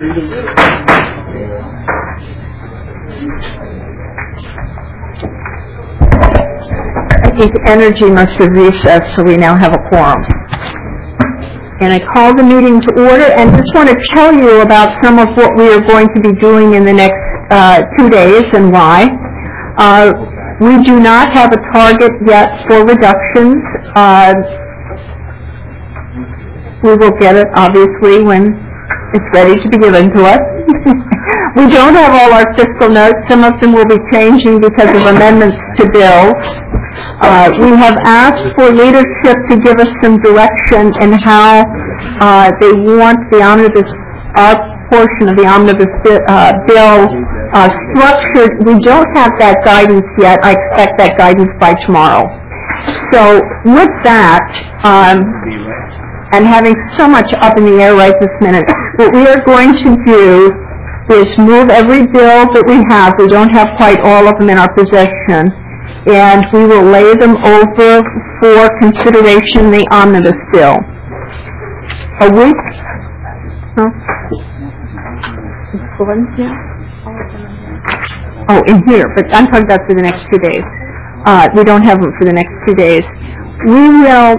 I think Energy must have recessed, so we now have a quorum. And I call the meeting to order and just want to tell you about some of what we are going to be doing in the next 2 days and why. We do not have a target yet for reductions. We will get it, obviously, when it's ready to be given to us. We don't have all our fiscal notes. Some of them will be changing because of amendments to bills. We have asked for leadership to give us some direction in how they want the omnibus, our portion of the omnibus bill structured. We don't have that guidance yet. I expect that guidance by tomorrow. So with that, and having so much up in the air right this minute, what we are going to do is move every bill that we have. We don't have quite all of them in our possession. And we will lay them over for consideration, the omnibus bill. A week? Huh? Oh, in here, but I'm talking about for the next 2 days. We don't have them for the next 2 days. We will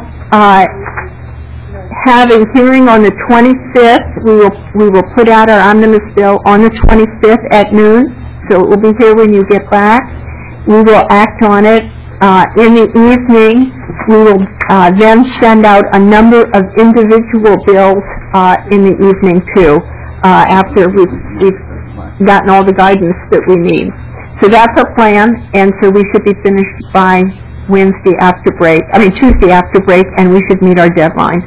have a hearing on the 25th. We will put out our omnibus bill on the 25th at noon, so it will be here when you get back. We will act on it in the evening. We will then send out a number of individual bills in the evening too, after we've gotten all the guidance that we need. So that's our plan, and so we should be finished by Tuesday after break, and we should meet our deadline.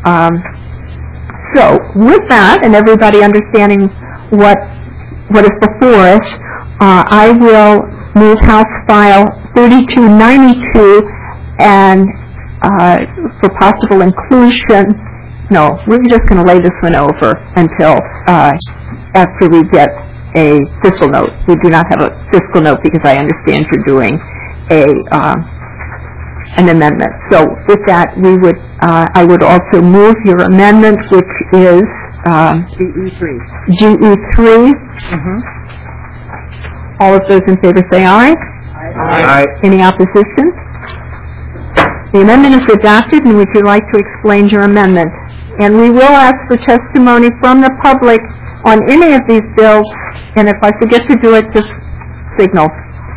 So with that, and everybody understanding what is before us, I will move House File 3292 and for possible inclusion. No, we're just going to lay this one over until after we get a fiscal note. We do not have a fiscal note because I understand you're doing an amendment. So with that, we would I would also move your amendment, which is GE3. GE3. All of those in favor say aye. Aye. Any opposition? The amendment is adopted, and would you like to explain your amendment? And we will ask for testimony from the public on any of these bills, and if I forget to do it, just signal.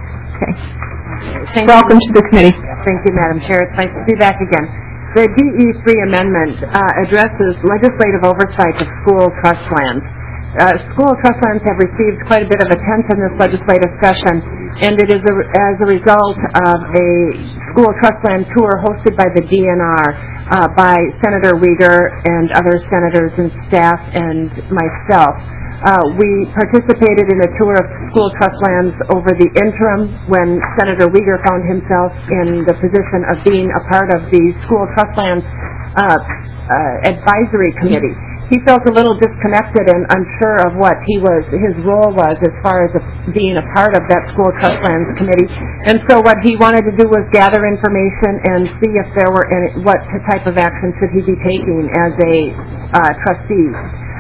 Okay. Welcome to the committee. Thank you, Madam Chair. It's nice to be back again. The DE3 amendment addresses legislative oversight of school trust lands. School trust lands have received quite a bit of attention this legislative session, and it is as a result of a school trust land tour hosted by the DNR by Senator Uyghur and other senators and staff and myself. We participated in a tour of school trust lands over the interim when Senator Uyghur found himself in the position of being a part of the school trust lands advisory committee. He felt a little disconnected and unsure of what his role was as far as being a part of that school trust lands committee. And so what he wanted to do was gather information and see if there were what type of action should he be taking as a trustee.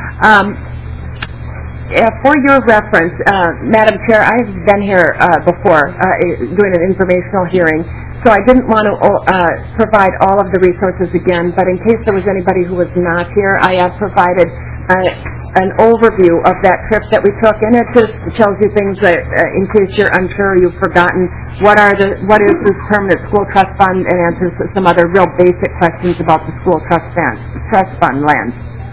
For your reference, Madam Chair, I've been here before doing an informational hearing, so I didn't want to provide all of the resources again, but in case there was anybody who was not here, I have provided an overview of that trip that we took, and it just tells you things that, in case you're unsure, you've forgotten, what is this permanent school trust fund, and answers some other real basic questions about the school trust fund land.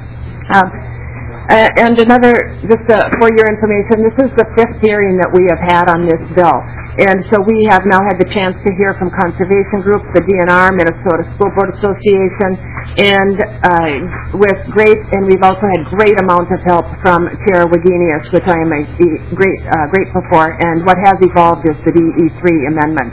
And another, just for your information, this is the 5th hearing that we have had on this bill. And so we have now had the chance to hear from conservation groups, the DNR, Minnesota School Board Association, and we've also had great amount of help from Chair Wagenius, which I am grateful for. And what has evolved is the DE3 amendment.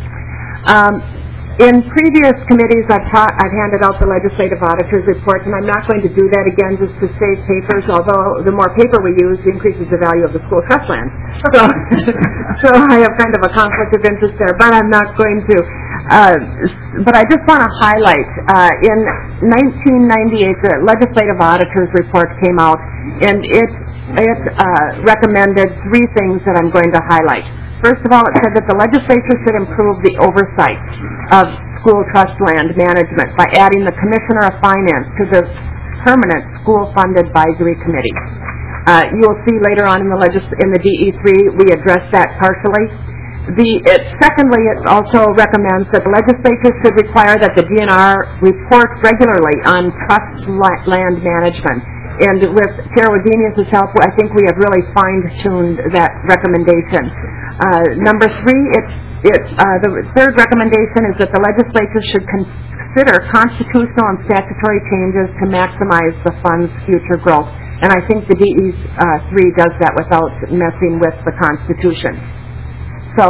In previous committees, I've handed out the legislative auditor's reports, and I'm not going to do that again just to save papers, although the more paper we use increases the value of the school trust land. So I have kind of a conflict of interest there, but I'm not going to. But I just want to highlight, in 1998, the Legislative Auditor's Report came out, and it recommended three things that I'm going to highlight. First of all, it said that the legislature should improve the oversight of school trust land management by adding the Commissioner of Finance to the permanent school-funded advisory committee. You'll see later on in the DE3, we addressed that partially. Secondly, it also recommends that the legislature should require that the DNR report regularly on trust land management. And with Chair Wadenius' help, I think we have really fine-tuned that recommendation. Number three, the third recommendation is that the legislature should consider constitutional and statutory changes to maximize the fund's future growth. And I think the DE3 does that without messing with the Constitution. So,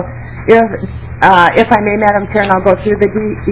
if I may, Madam Chair, and I'll go through the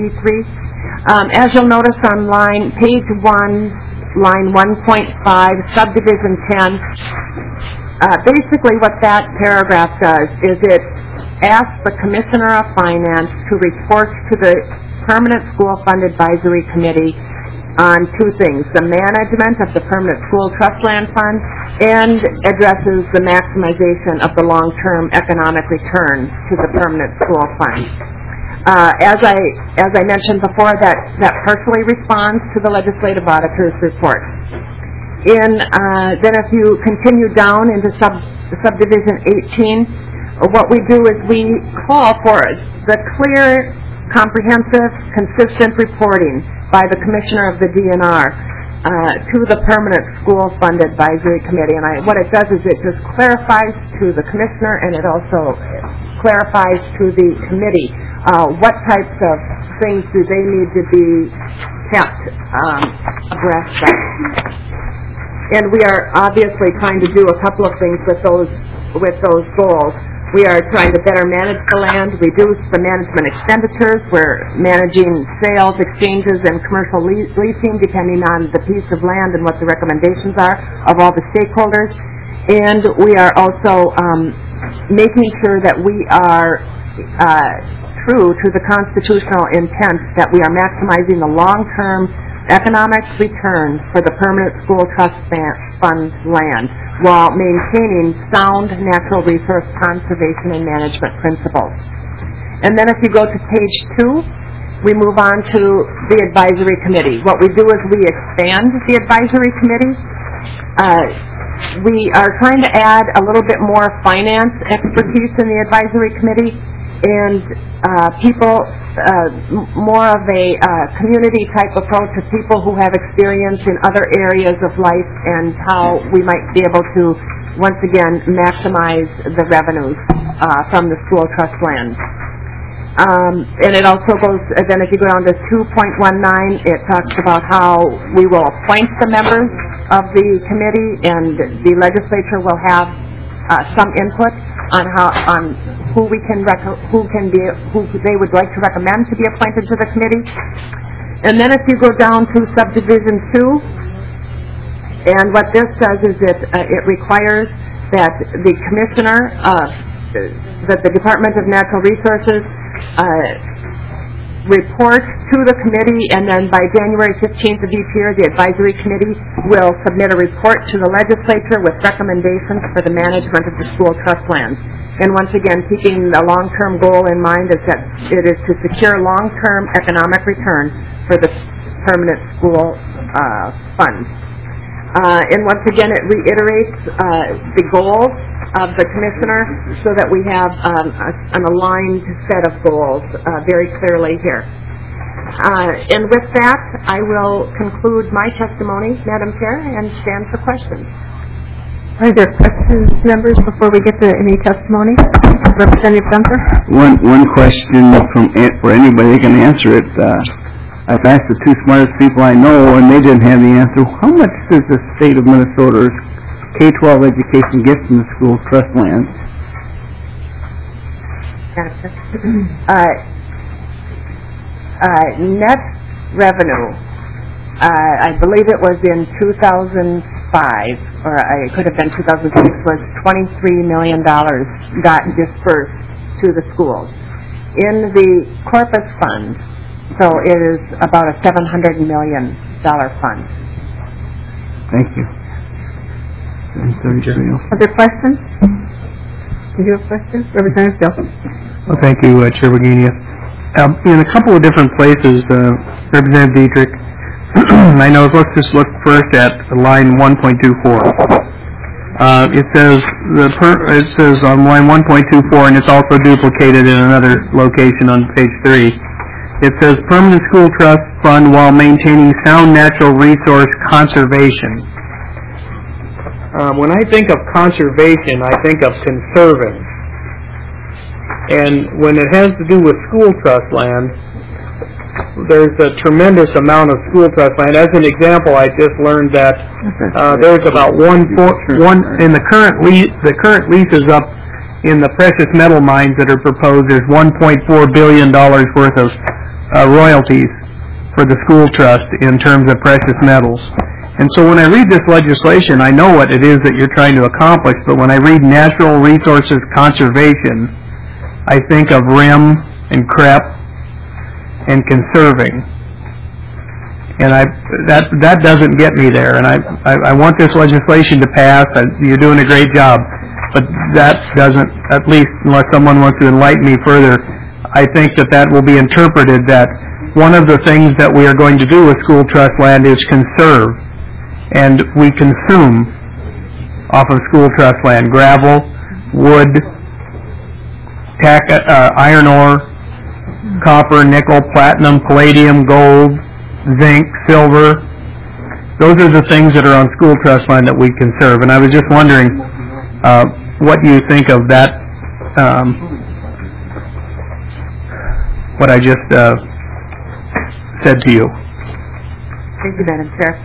DE3. As you'll notice on page 1, line 1.5, subdivision 10, basically what that paragraph does is it asks the Commissioner of Finance to report to the Permanent School Fund Advisory Committee on two things: the management of the Permanent School Trust Land Fund, and addresses the maximization of the long-term economic return to the Permanent School Fund. As I mentioned before, that partially responds to the Legislative Auditor's Report. Then if you continue down into subdivision 18, what we do is we call for the clear, comprehensive, consistent reporting by the Commissioner of the DNR to the Permanent School Fund Advisory Committee. And what it does is it just clarifies to the Commissioner, and it also clarifies to the committee what types of things do they need to be kept abreast of. And we are obviously trying to do a couple of things with those goals. We are trying to better manage the land, reduce the management expenditures. We're managing sales, exchanges, and commercial leasing depending on the piece of land and what the recommendations are of all the stakeholders. And we are also making sure that we are true to the constitutional intent that we are maximizing the long-term economic return for the Permanent School Trust Fund land while maintaining sound natural resource conservation and management principles. And then if you go to page 2, we move on to the advisory committee. What we do is we expand the advisory committee. We are trying to add a little bit more finance expertise in the advisory committee, and more of a community type approach of people who have experience in other areas of life and how we might be able to once again maximize the revenues from the school trust land. And it also goes, then if you go down to 2.19, it talks about how we will appoint the members of the committee, and the legislature will have some input on who they would like to recommend to be appointed to the committee. And then if you go down to subdivision 2, and what this does is it requires that the commissioner, that the Department of Natural Resources report to the committee, and then by January 15th of each year, the advisory committee will submit a report to the legislature with recommendations for the management of the school trust lands. And once again, keeping the long-term goal in mind is that it is to secure long-term economic return for the permanent school fund. And once again, it reiterates the goals of the commissioner so that we have an aligned set of goals very clearly here. And with that, I will conclude my testimony, Madam Chair, and stand for questions. Are there questions, members, before we get to any testimony? Representative Gunther? One question for anybody that can answer it. I've asked the two smartest people I know, and they didn't have the answer. How much does the state of Minnesota's K-12 education get from the school trust land? Net revenue, I believe it was in 2005, or it could have been 2006, was $23 million got dispersed to the schools. in the Corpus Fund. So it is about a $700 million fund. Thank you. Other questions? Did you have a question? Representative Bill. Well, thank you, Chair Wagenia. In a couple of different places, Representative Dietrich, I know, let's just look first at line 1.24. It says on line 1.24, and it's also duplicated in another location on page 3. It says permanent school trust fund while maintaining sound natural resource conservation. When I think of conservation, I think of conserving. And when it has to do with school trust land, there's a tremendous amount of school trust land. As an example, I just learned that there's about the current leases up in the precious metal mines that are proposed. There's $1.4 billion worth of royalties for the school trust in terms of precious metals. And so when I read this legislation, I know what it is that you're trying to accomplish, but when I read natural resources conservation, I think of RIM and CREP and conserving. And that doesn't get me there. And I want this legislation to pass. You're doing a great job. But that doesn't, at least unless someone wants to enlighten me further, I think that will be interpreted that one of the things that we are going to do with school trust land is conserve. And we consume off of school trust land gravel, wood, iron ore, copper, nickel, platinum, palladium, gold, zinc, silver. Those are the things that are on school trust land that we conserve. And I was just wondering what you think of that, what I just said to you. Thank you, Madam Chair.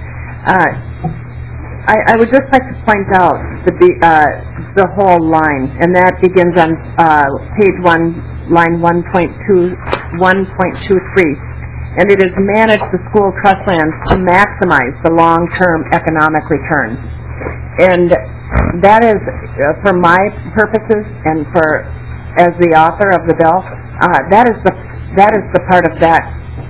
I would just like to point out the whole line, and that begins on page 1, line 1.23, and it is manage the school trust lands to maximize the long-term economic return. And that is, for my purposes and as the author of the bill, that is the part of that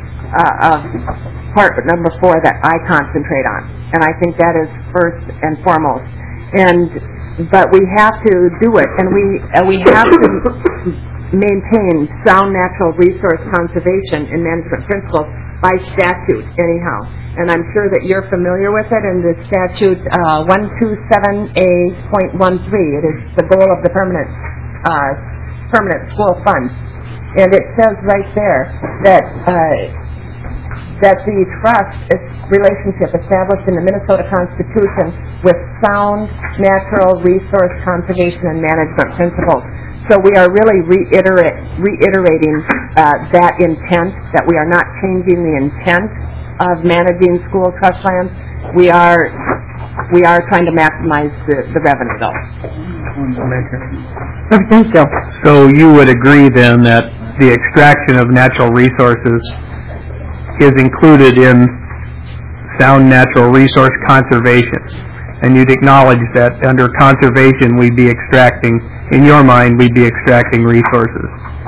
part number 4 that I concentrate on, and I think that is first and foremost. But we have to do it, and we have to maintain sound natural resource conservation and management principles by statute, anyhow. And I'm sure that you're familiar with it in the statute 127A.13. It is the goal of the permanent school fund, and it says right there that the trust relationship established in the Minnesota Constitution with sound natural resource conservation and management principles. So we are really reiterating that intent, that we are not changing the intent of managing school trust lands. We are trying to maximize the revenue, though. So you would agree then that the extraction of natural resources is included in sound natural resource conservation, and you'd acknowledge that under conservation we'd be extracting, in your mind, we'd be extracting resources.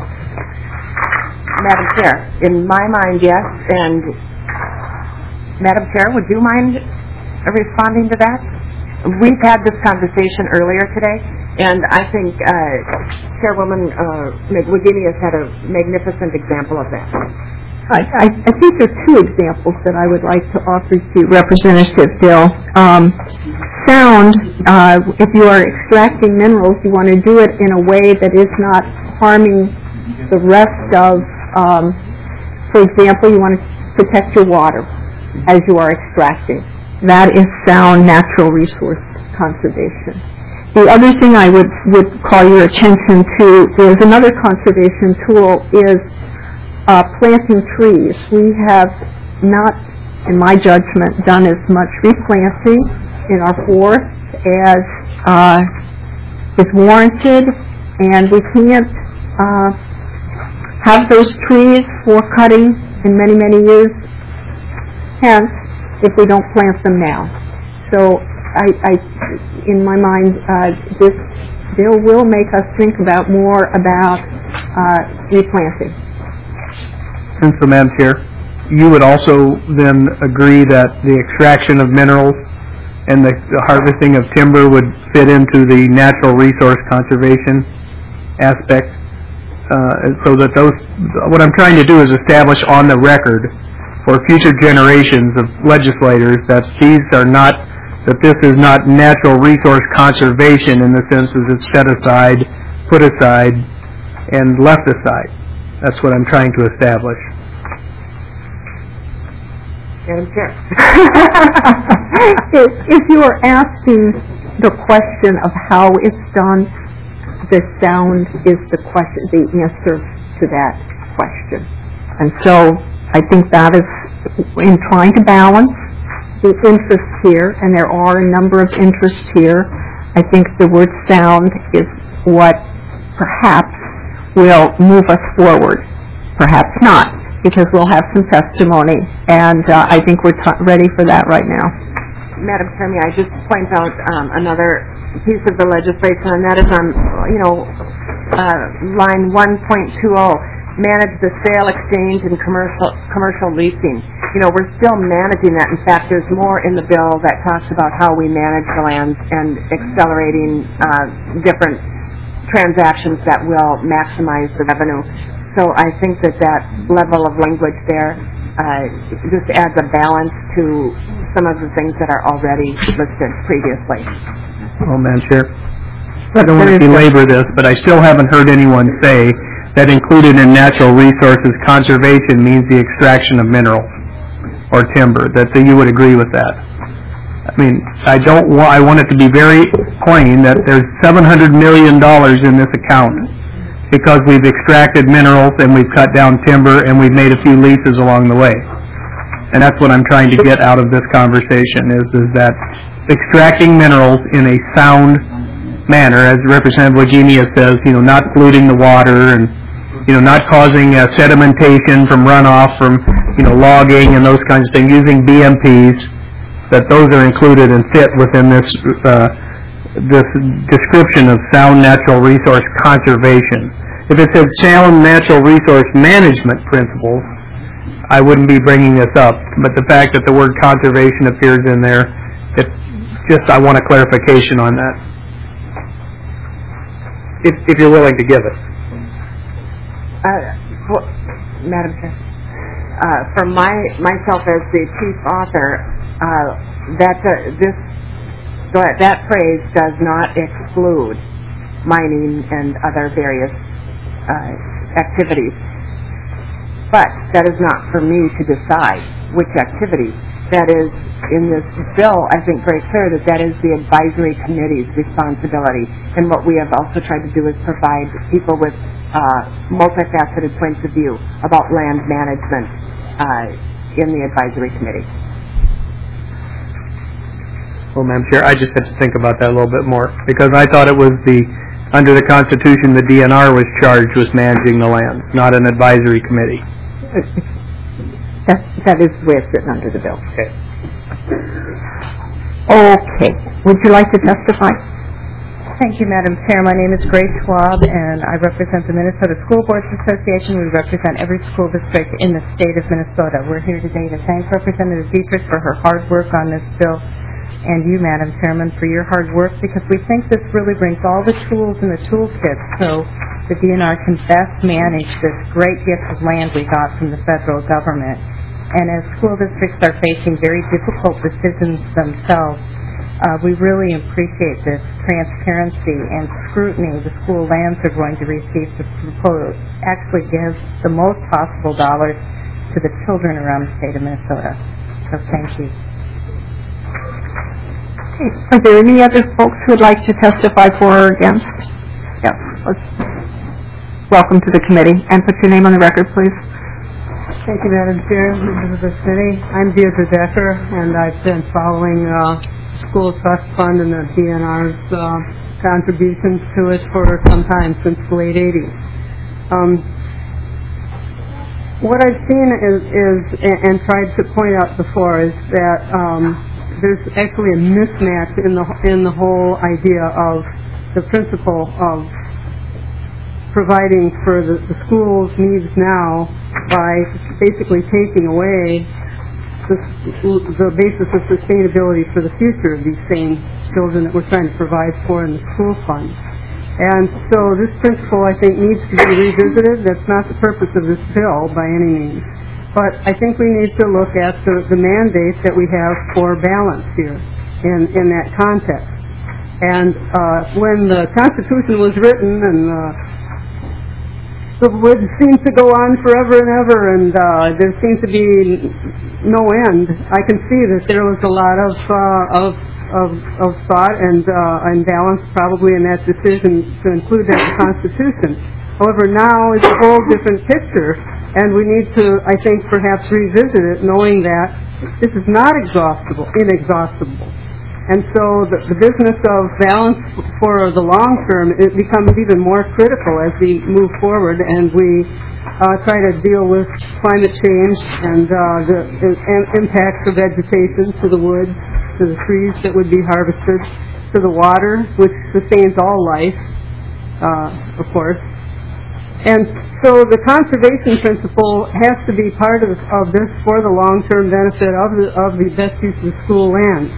Madam Chair, in my mind, yes, and Madam Chair, would you mind responding to that? We've had this conversation earlier today, and I think Chairwoman Wagenia has had a magnificent example of that. I think there are 2 examples that I would like to offer to Representative Bill. Sound, if you are extracting minerals, you want to do it in a way that is not harming the rest of, for example, you want to protect your water as you are extracting. That is sound natural resource conservation. The other thing I would call your attention to is another conservation tool is planting trees. We have not, in my judgment, done as much replanting in our forests as is warranted, and we can't have those trees for cutting in many, many years hence if we don't plant them now. So in my mind, this bill will make us think about more about replanting. And so, Madam Chair, you would also then agree that the extraction of minerals and the harvesting of timber would fit into the natural resource conservation aspect, so that those, what I'm trying to do is establish on the record for future generations of legislators that these are not, that this is not natural resource conservation in the sense that it's set aside, put aside, and left aside. That's what I'm trying to establish. Madam Chair. If you are asking the question of how it's done, the sound is the question, the answer to that question. And so I think that is, in trying to balance the interests here, and there are a number of interests here, I think the word sound is what perhaps will move us forward. Perhaps not, because we'll have some testimony, and I think we're ready for that right now. Madam Chair, may I just point out another piece of the legislation, and that is on, line 1.20, manage the sale, exchange, and commercial leasing. We're still managing that. In fact, there's more in the bill that talks about how we manage the lands and accelerating different transactions that will maximize the revenue. So I think that level of language there just adds a balance to some of the things that are already listed previously. Well, Madam Chair, I don't want to belabor this, but I still haven't heard anyone say that included in natural resources conservation means the extraction of minerals or timber, that you would agree with that. I mean, I want it to be very plain that there's $700 million in this account because we've extracted minerals and we've cut down timber and we've made a few leases along the way. And that's what I'm trying to get out of this conversation is that extracting minerals in a sound manner, as Representative Wagenia says, not polluting the water and, not causing sedimentation from runoff from, logging and those kinds of things, using BMPs, that those are included and fit within this description of sound natural resource conservation. If it said sound natural resource management principles, I wouldn't be bringing this up. But the fact that the word conservation appears in there, I want a clarification on that. If you're willing to give it. Madam Chair, for myself as the chief author, that phrase does not exclude mining and other various activities. But that is not for me to decide which activities. That is, in this bill, I think very clear that is the advisory committee's responsibility. And what we have also tried to do is provide people with multifaceted points of view about land management in the advisory committee. Well, Madam Chair, I just had to think about that a little bit more because I thought it was under the Constitution, the DNR was charged with managing the land, not an advisory committee. That is where it's written under the bill. Okay. Okay. Would you like to testify? Thank you, Madam Chair. My name is Grace Schwab, and I represent the Minnesota School Boards Association. We represent every school district in the state of Minnesota. We're here today to thank Representative Dietrich for her hard work on this bill, and you, Madam Chairman, for your hard work, because we think this really brings all the tools in the toolkit so the DNR can best manage this great gift of land we got from the federal government. And as school districts are facing very difficult decisions themselves, we really appreciate this transparency and scrutiny the school lands are going to receive to actually give the most possible dollars to the children around the state of Minnesota. So thank you. Are there any other folks who would like to testify for or against? Yes. Welcome to the committee. And put your name on the record, please. Thank you, Madam Chair, members of the committee. I'm Deirdre Decker, and I've been following School Trust Fund and the DNR's contributions to it for some time, since the late 80s. What I've seen is and tried to point out before, is that there's actually a mismatch in the whole idea of the principle of providing for the school's needs now by basically taking away the basis of sustainability for the future of these same children that we're trying to provide for in the school fund. And so this principle, I think, needs to be revisited. That's not the purpose of this bill by any means. But I think we need to look at the mandate that we have for balance here in that context. And when the Constitution was written and the wood seems to go on forever and ever, and there seems to be no end, I can see that there was a lot of thought and balance probably in that decision to include that in the Constitution. However, now is a whole different picture, and we need to, I think, perhaps revisit it, knowing that this is not inexhaustible. And so the business of balance for the long term, it becomes even more critical as we move forward and we try to deal with climate change and the impacts of vegetation to the woods, to the trees that would be harvested, to the water, which sustains all life, of course. And so the conservation principle has to be part of this for the long-term benefit of the best use of the school land.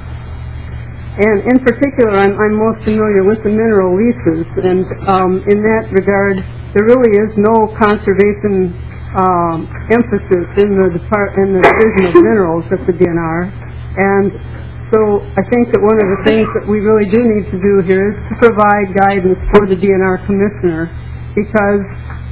And in particular, I'm most familiar with the mineral leases, and in that regard, there really is no conservation emphasis in the division of minerals at the DNR. And so I think that one of the things that we really do need to do here is to provide guidance for the DNR commissioner, because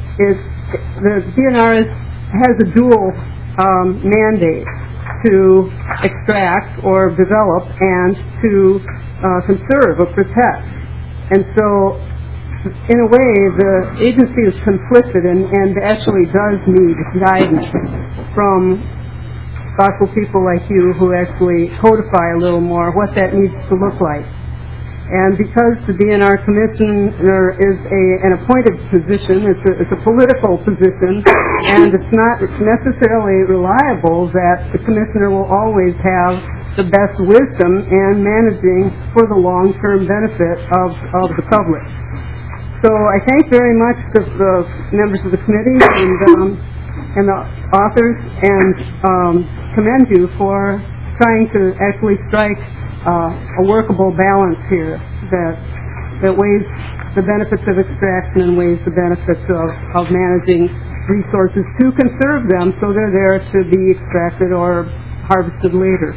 the DNR has a dual mandate to extract or develop and to conserve or protect. And so, in a way, the agency is conflicted and actually does need guidance from thoughtful people like you who actually codify a little more what that needs to look like. And because the DNR commissioner is an appointed position, it's a political position, and it's not necessarily reliable that the commissioner will always have the best wisdom in managing for the long-term benefit of the public. So I thank very much the members of the committee and the authors, and commend you for trying to actually strike a workable balance here that weighs the benefits of extraction and weighs the benefits of managing resources to conserve them so they're there to be extracted or harvested later.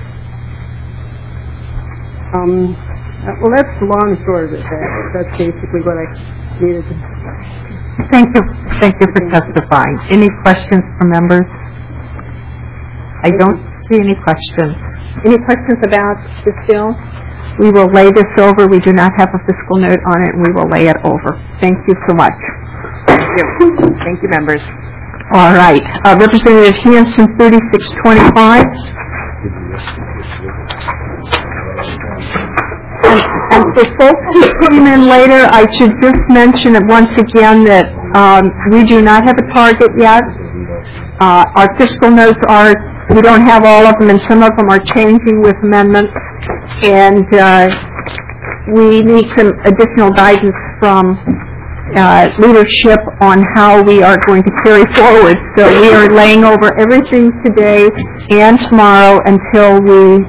Well, that's the long and short of it. That's basically what I needed to say. Thank you for testifying. Any questions from members? I don't see any questions. Any questions about this bill? We will lay this over. We do not have a fiscal note on it, and we will lay it over. Thank you so much. Thank you. Thank you, members. All right. Representative Hanson, 3625. And for folks who came in later, I should just mention once again that we do not have a target yet. Our fiscal notes we don't have all of them, and some of them are changing with amendments. And we need some additional guidance from leadership on how we are going to carry forward. So we are laying over everything today and tomorrow until we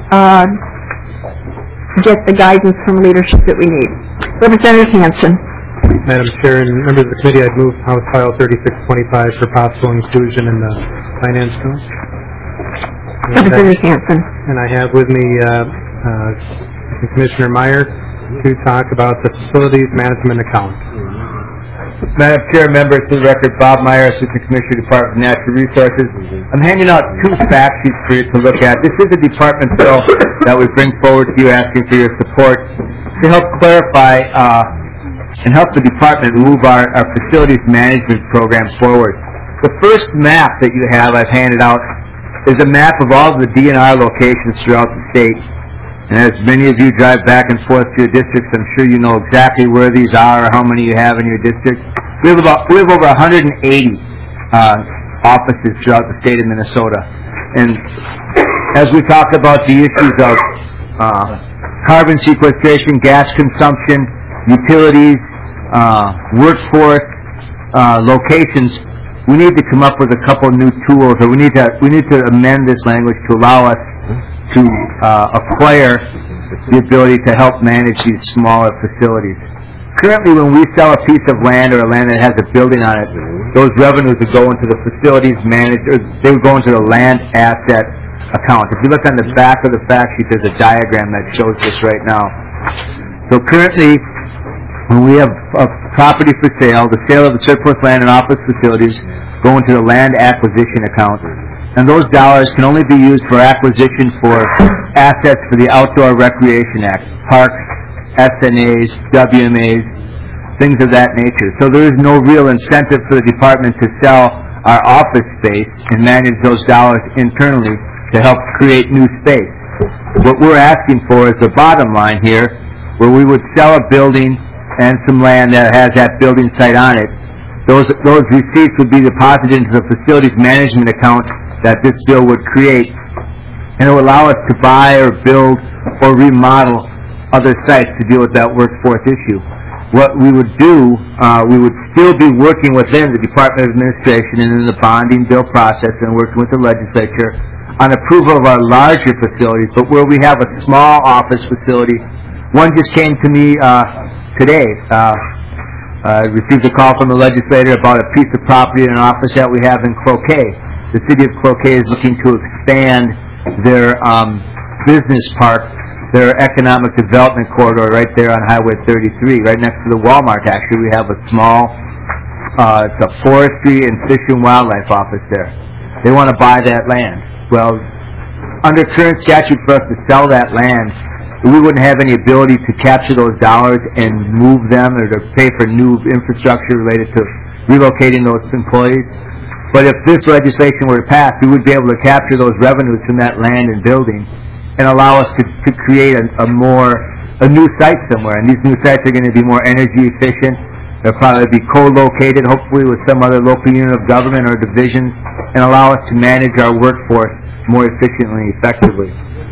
get the guidance from leadership that we need. Representative Hanson. Madam Chair and members of the committee, I'd move House File 3625 for possible inclusion in the finance bill. Representative Hanson. And I have with me Commissioner Meyer to talk about the facilities management account. Madam Chair, members, to the record, Bob Meyer, Assistant Commissioner, Department of Natural Resources. I'm handing out two fact sheets for you to look at. This is a department bill that we bring forward to you asking for your support to help clarify and help the department move our facilities management program forward. The first map that you have I've handed out is a map of all the DNR locations throughout the state. And as many of you drive back and forth to your districts, I'm sure you know exactly where these are or how many you have in your district. We have over 180 offices throughout the state of Minnesota. And as we talk about the issues of carbon sequestration, gas consumption, utilities, workforce, locations, we need to come up with a couple new tools, or we need to amend this language to allow us to acquire the ability to help manage these smaller facilities. Currently, when we sell a piece of land or a land that has a building on it, those revenues would go into the facilities manager. They would go into the land asset account. If you look on the back of the fact sheet, there's a diagram that shows this right now. So currently, when we have a property for sale, the sale of the surplus land and office facilities go into the land acquisition account. And those dollars can only be used for acquisition for assets for the Outdoor Recreation Act, parks, SNAs, WMAs, things of that nature. So there is no real incentive for the department to sell our office space and manage those dollars internally to help create new space. What we're asking for is the bottom line here, where we would sell a building and some land that has that building site on it. Those receipts would be deposited into the facilities management account that this bill would create, and it would allow us to buy or build or remodel other sites to deal with that workforce issue. What we would do, we would still be working within the Department of Administration and in the bonding bill process and working with the legislature on approval of our larger facilities, but where we have a small office facility. One just came to me today. I received a call from the legislator about a piece of property and an office that we have in Cloquet. The city of Cloquet is looking to expand their business park, their economic development corridor right there on Highway 33, right next to the Walmart. Actually, we have a small, it's a forestry and fish and wildlife office there. They want to buy that land. Well, under current statute for us to sell that land, we wouldn't have any ability to capture those dollars and move them or to pay for new infrastructure related to relocating those employees. But if this legislation were to pass, we would be able to capture those revenues from that land and building and allow us to create a new site somewhere. And these new sites are going to be more energy efficient. They'll probably be co-located, hopefully with some other local unit of government or division, and allow us to manage our workforce more efficiently and effectively.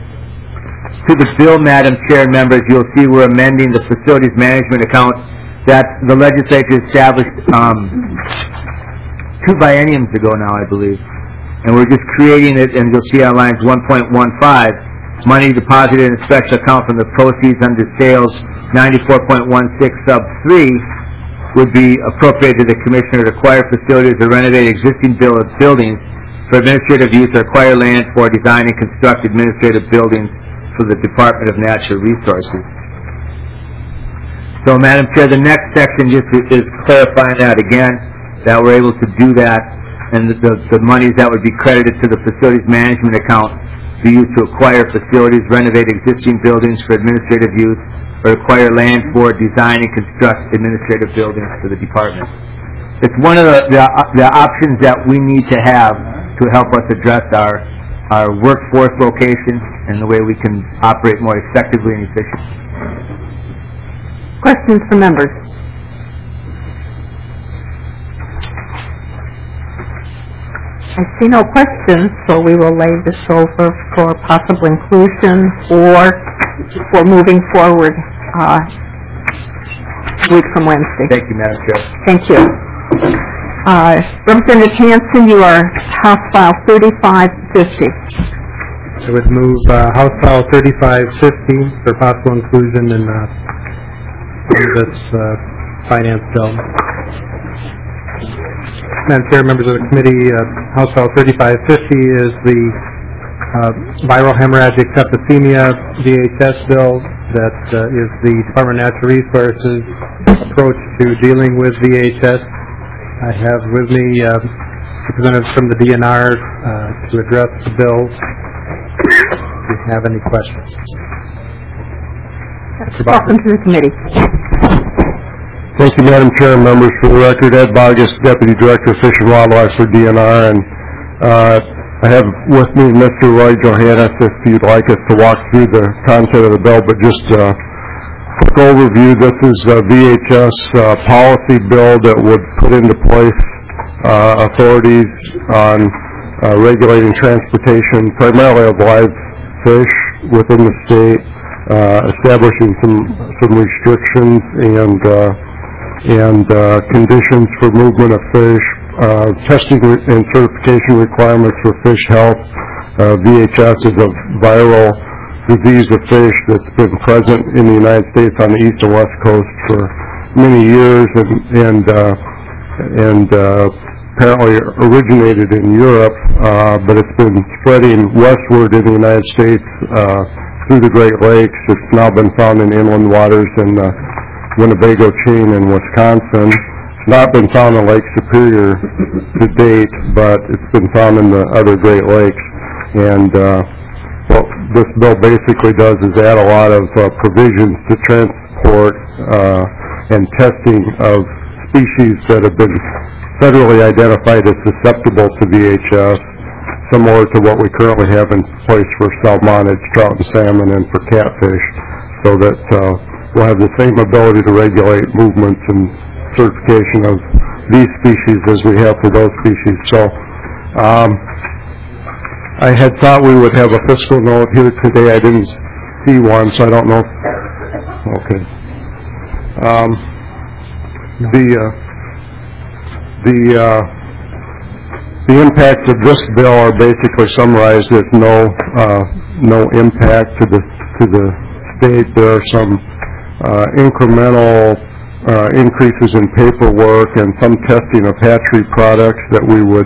To the bill, Madam Chair and members, you'll see we're amending the facilities management account that the legislature established 2 bienniums ago now, I believe. And we're just creating it, and you'll see on lines 1.15, money deposited in a special account from the proceeds under sales 94.16 sub 3 would be appropriated to the Commissioner to acquire facilities or renovate existing buildings for administrative use or acquire land for design and construct administrative buildings for the Department of Natural Resources. So, Madam Chair, the next section just is clarifying that again, that we're able to do that, and the monies that would be credited to the facilities management account be used to acquire facilities, renovate existing buildings for administrative use, or acquire land for design and construct administrative buildings for the department. It's one of the options that we need to have to help us address our workforce location and the way we can operate more effectively and efficiently. Questions for members? I see no questions, so we will lay this over for possible inclusion or for moving forward a week from Wednesday. Thank you, Madam Chair. Thank you. Representative Hanson, you are House File 3550. I would move House File 3550 for possible inclusion in this finance bill. Madam Chair, members of the committee, House File 3550 is the viral hemorrhagic septicemia VHS bill that is the Department of Natural Resources approach to dealing with VHS. I have with me representatives from the DNR to address the bill. If you have any questions. Welcome to the committee. Thank you, Madam Chair and members. For the record, Ed Bogus, Deputy Director of Fish and Wildlife for DNR, and I have with me Mr. Roy Johannes if you'd like us to walk through the content of the bill, but just a quick overview. This is a VHS policy bill that would put into place authorities on regulating transportation, primarily of live fish within the state, establishing some restrictions and and conditions for movement of fish, testing and certification requirements for fish health. VHS is a viral disease of fish that's been present in the United States on the east and west coast for many years, and apparently originated in Europe, but it's been spreading westward in the United States through the Great Lakes. It's now been found in inland waters in the Winnebago chain in Wisconsin. It's not been found in Lake Superior to date, but it's been found in the other Great Lakes. And what this bill basically does is add a lot of provisions to transport and testing of species that have been federally identified as susceptible to VHS, similar to what we currently have in place for salmonids, trout and salmon, and for catfish, so that we'll have the same ability to regulate movements and certification of these species as we have for those species. So I had thought we would have a fiscal note here today. I didn't see one, so I don't know. Okay. The impacts of this bill are basically summarized as no impact to the state. There are some incremental increases in paperwork and some testing of hatchery products that we would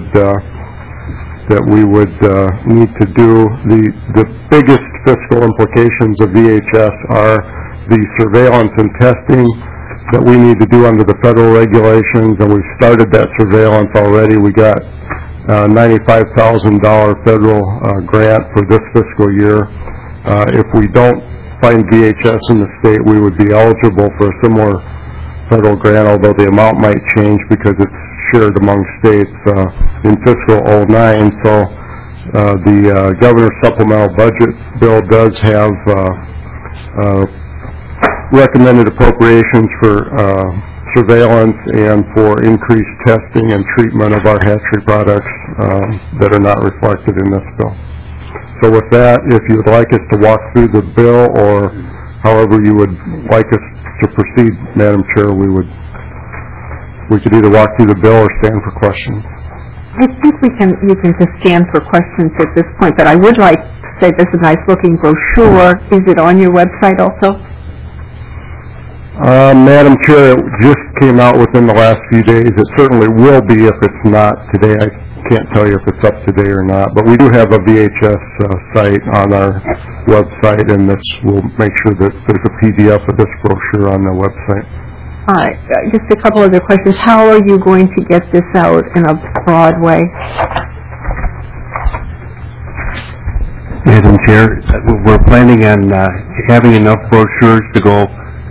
need to do. The biggest fiscal implications of VHS are the surveillance and testing that we need to do under the federal regulations, and we've started that surveillance already. We got $95,000 federal grant for this fiscal year. If we don't find VHS in the state, we would be eligible for a similar federal grant, although the amount might change because it's shared among states in fiscal 09. So the governor's supplemental budget bill does have recommended appropriations for surveillance and for increased testing and treatment of our hatchery products that are not reflected in this bill. So with that, if you would like us to walk through the bill, or however you would like us to proceed, Madam Chair, we could either walk through the bill or stand for questions. I think you can just stand for questions at this point, but I would like to say this is a nice-looking brochure. Is it on your website also? Madam Chair, it just came out within the last few days. It certainly will be if it's not today. I can't tell you if it's up today or not, but we do have a VHS site on our website, and this will make sure that there's a PDF of this brochure on the website. All right. Just a couple other questions. How are you going to get this out in a broad way? Madam Chair, we're planning on having enough brochures to go.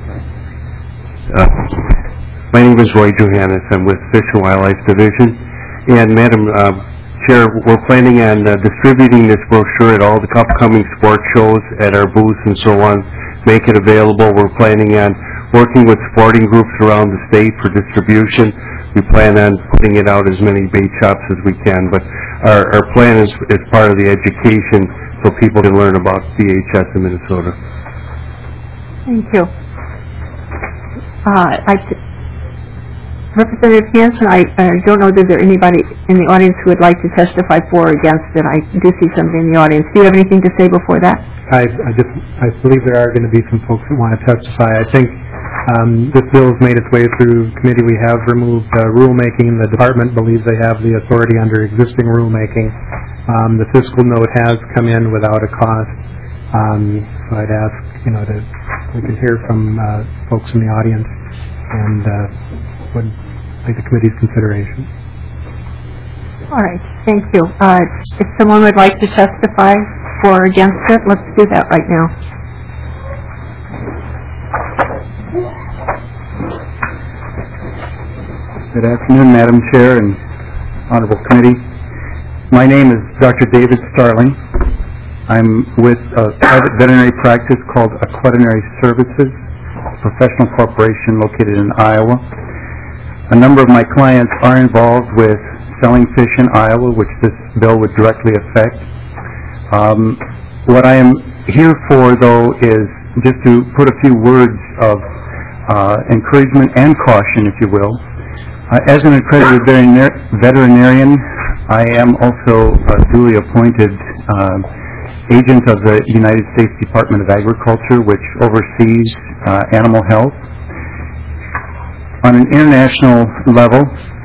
My name is Roy Johannes. I'm with Fish and Wildlife Division. And Madam Chair, we're planning on distributing this brochure at all the upcoming sport shows, at our booths and so on, make it available. We're planning on working with sporting groups around the state for distribution. We plan on putting it out as many bait shops as we can, but our plan is part of the education so people can learn about VHS in Minnesota. Thank you. Representative Hanson, I don't know that there anybody in the audience who would like to testify for or against it. I do see somebody in the audience. Do you have anything to say before that? I believe there are going to be some folks that want to testify. I think this bill has made its way through committee. We have removed rulemaking. The department believes they have the authority under existing rulemaking. The fiscal note has come in without a cost. So I'd ask, we could hear from folks in the audience and would take the committee's consideration. All right, thank you. If someone would like to testify for or against it, let's do that right now. Good afternoon, Madam Chair and Honorable Committee. My name is Dr. David Starling. I'm with a private veterinary practice called Aquatinary Services, a professional corporation located in Iowa. A number of my clients are involved with selling fish in Iowa, which this bill would directly affect. What I am here for, though, is just to put a few words of encouragement and caution, if you will. As an accredited veterinarian, I am also a duly appointed agent of the United States Department of Agriculture, which oversees animal health. On an international level,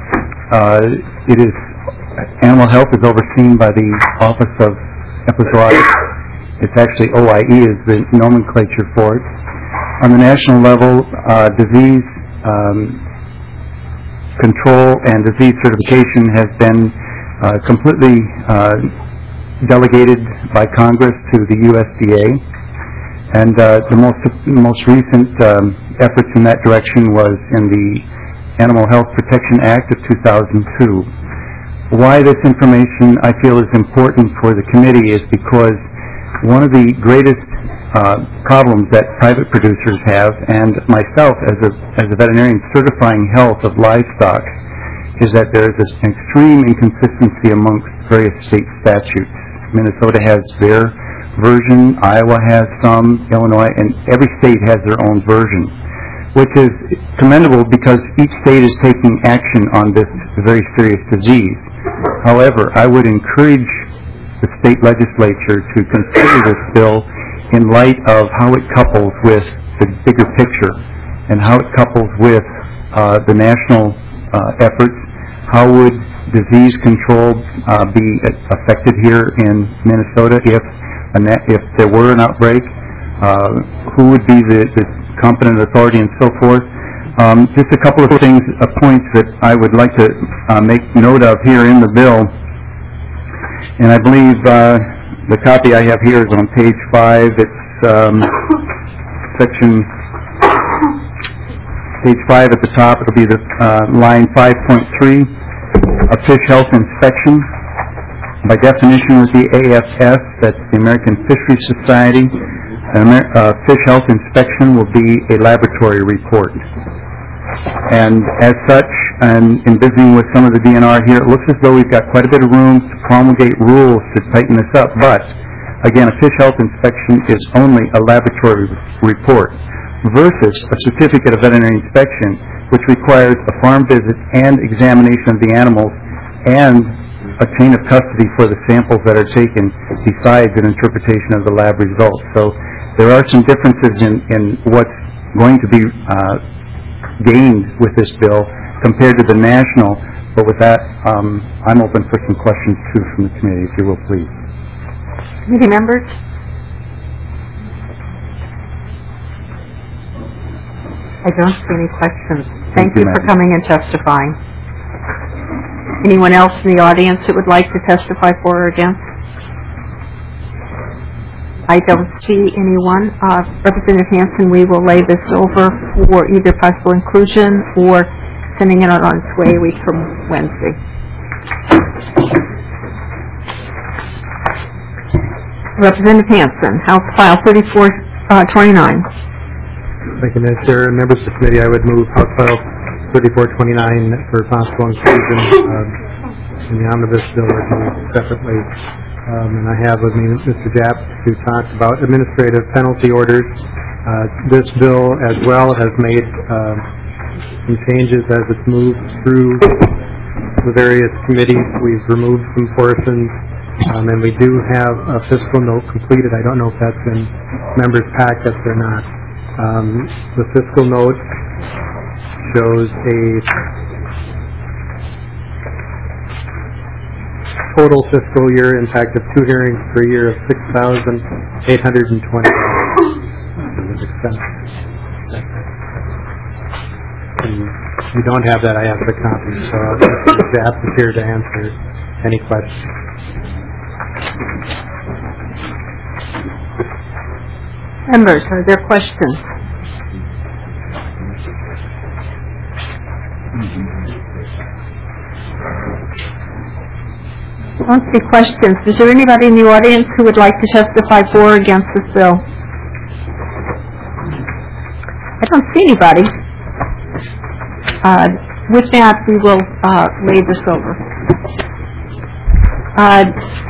animal health is overseen by the Office of Epizootics. It's actually OIE is the nomenclature for it. On the national level, disease control and disease certification has been completely delegated by Congress to the USDA, and the most recent efforts in that direction was in the Animal Health Protection Act of 2002. Why this information I feel is important for the committee is because one of the greatest problems that private producers have, and myself as a veterinarian certifying health of livestock, is that there is an extreme inconsistency amongst various state statutes. Minnesota has their version, Iowa has some, Illinois, and every state has their own version, which is commendable because each state is taking action on this very serious disease. However, I would encourage the state legislature to consider this bill in light of how it couples with the bigger picture and how it couples with the national efforts. How would disease control be affected here in Minnesota if there were an outbreak? Who would be the competent authority and so forth? Just a couple of things, points that I would like to make note of here in the bill. And I believe the copy I have here is on page 5. It's section, page 5 at the top. It'll be the line 5.3, a fish health inspection. By definition with the AFS, that's the American Fisheries Society, a fish health inspection will be a laboratory report. And as such, and in visiting with some of the DNR here, it looks as though we've got quite a bit of room to promulgate rules to tighten this up. But, again, a fish health inspection is only a laboratory report versus a certificate of veterinary inspection, which requires a farm visit and examination of the animals and a chain of custody for the samples that are taken besides an interpretation of the lab results. So there are some differences in what's going to be gained with this bill compared to the national, but with that, I'm open for some questions too from the committee, if you will, please. Committee members? I don't see any questions. Thank you for coming and testifying. Anyone else in the audience that would like to testify for or against? I don't see anyone. Representative Hansen, we will lay this over for either possible inclusion or sending it out on its way a week from Wednesday. Representative Hansen, House File 3429. Thank you, Madam Chair. Members of the committee, I would move House File 3429 for possible inclusion in the omnibus bill or separately. And I have with me Mr. Japp, who talked about administrative penalty orders. This bill as well has made some changes as it's moved through the various committees. We've removed some portions, and we do have a fiscal note completed. I don't know if that's in members' packets or not. The fiscal note shows a total fiscal year impact of 2 hearings per year of $6,820. If you don't have that, I have the copy, so Mr. Japp is here to answer any questions. Members, are there questions? I don't see questions. Is there anybody in the audience who would like to testify for or against this bill? I don't see anybody. With that, we will lay this over.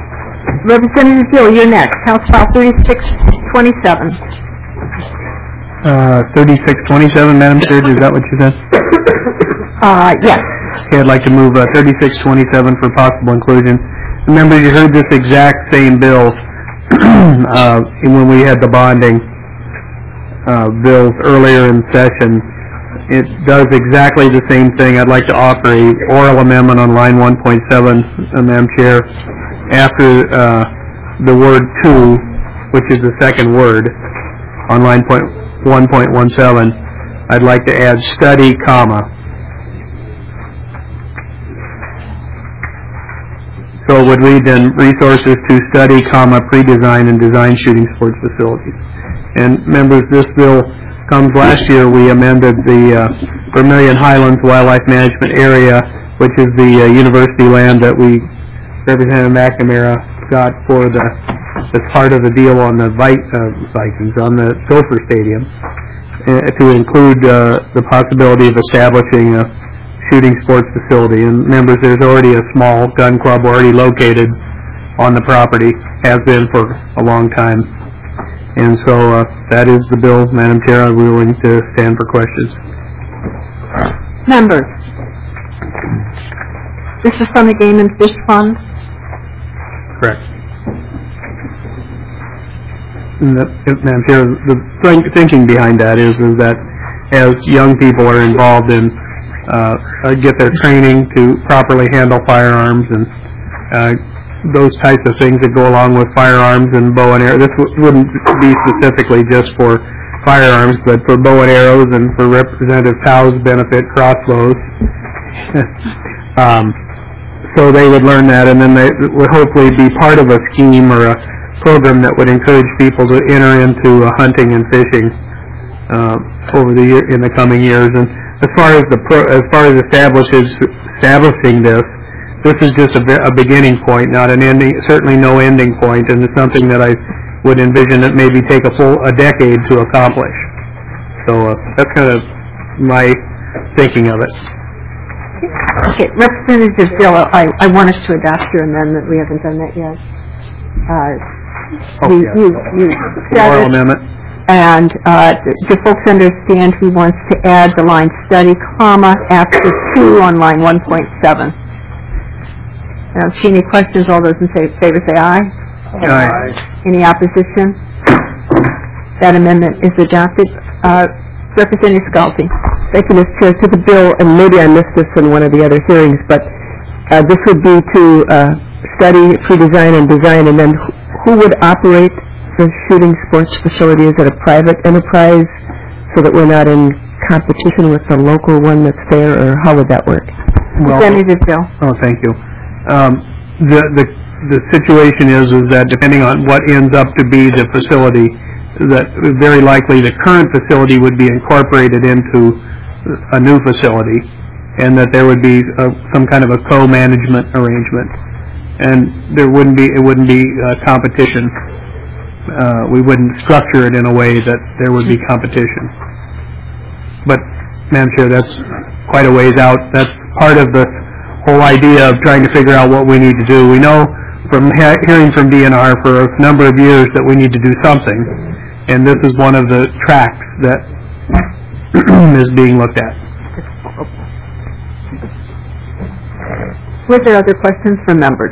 Representative Gill, you're next. House File 3627. 3627, Madam Chair, is that what you said? Yes. Okay, I'd like to move 3627 for possible inclusion. Remember, you heard this exact same bill when we had the bonding bills earlier in session. It does exactly the same thing. I'd like to offer a oral amendment on line 1.7, Madam Chair. After the word "to," which is the second word on line 1.17, I'd like to add study, comma. So it would read then, resources to study, comma, pre-design and design shooting sports facilities. And members, this bill comes last year. We amended the Vermilion Highlands Wildlife Management Area, which is the university land that Representative McNamara got for as part of the deal on the Vikings, on the Gopher Stadium, to include the possibility of establishing a shooting sports facility. And members, there's already a small gun club already located on the property, has been for a long time. And so that is the bill, Madam Chair. I'm willing to stand for questions. Members, this is from the Game and Fish Fund. Correct. Madam Chair, the thinking behind that is that as young people are involved in get their training to properly handle firearms and those types of things that go along with firearms and bow and arrow. This wouldn't be specifically just for firearms, but for bow and arrows and for Representative Tao's benefit, crossbows. So they would learn that, and then they would hopefully be part of a scheme or a program that would encourage people to enter into hunting and fishing in the coming years. And as far as establishing this is just a beginning point, not an ending, certainly no ending point, and it's something that I would envision that maybe take a decade to accomplish. So that's kind of my thinking of it. Okay, Representative Dill, I want us to adopt your amendment. We haven't done that yet. You said Oral it. amendment. And do folks understand he wants to add the line study, comma, after 2 on line 1.7? I don't see any questions. All those in favor say aye. Aye. Any opposition? That amendment is adopted. Representative Scalzi. Thank you, Mr. Chair. To the bill, and maybe I missed this in one of the other hearings, but this would be to study, pre-design, and design, and then who would operate the shooting sports facility? Is it a private enterprise so that we're not in competition with the local one that's there, or how would that work? Representative Dill. Oh, thank you. The situation is that depending on what ends up to be the facility, that very likely the current facility would be incorporated into a new facility, and that there would be some kind of a co-management arrangement, and it wouldn't be competition. We wouldn't structure it in a way that there would be competition. But, Madam Chair, that's quite a ways out. That's part of the whole idea of trying to figure out what we need to do. We know from hearing from DNR for a number of years that we need to do something, and this is one of the tracks that is being looked at. Were there other questions from members?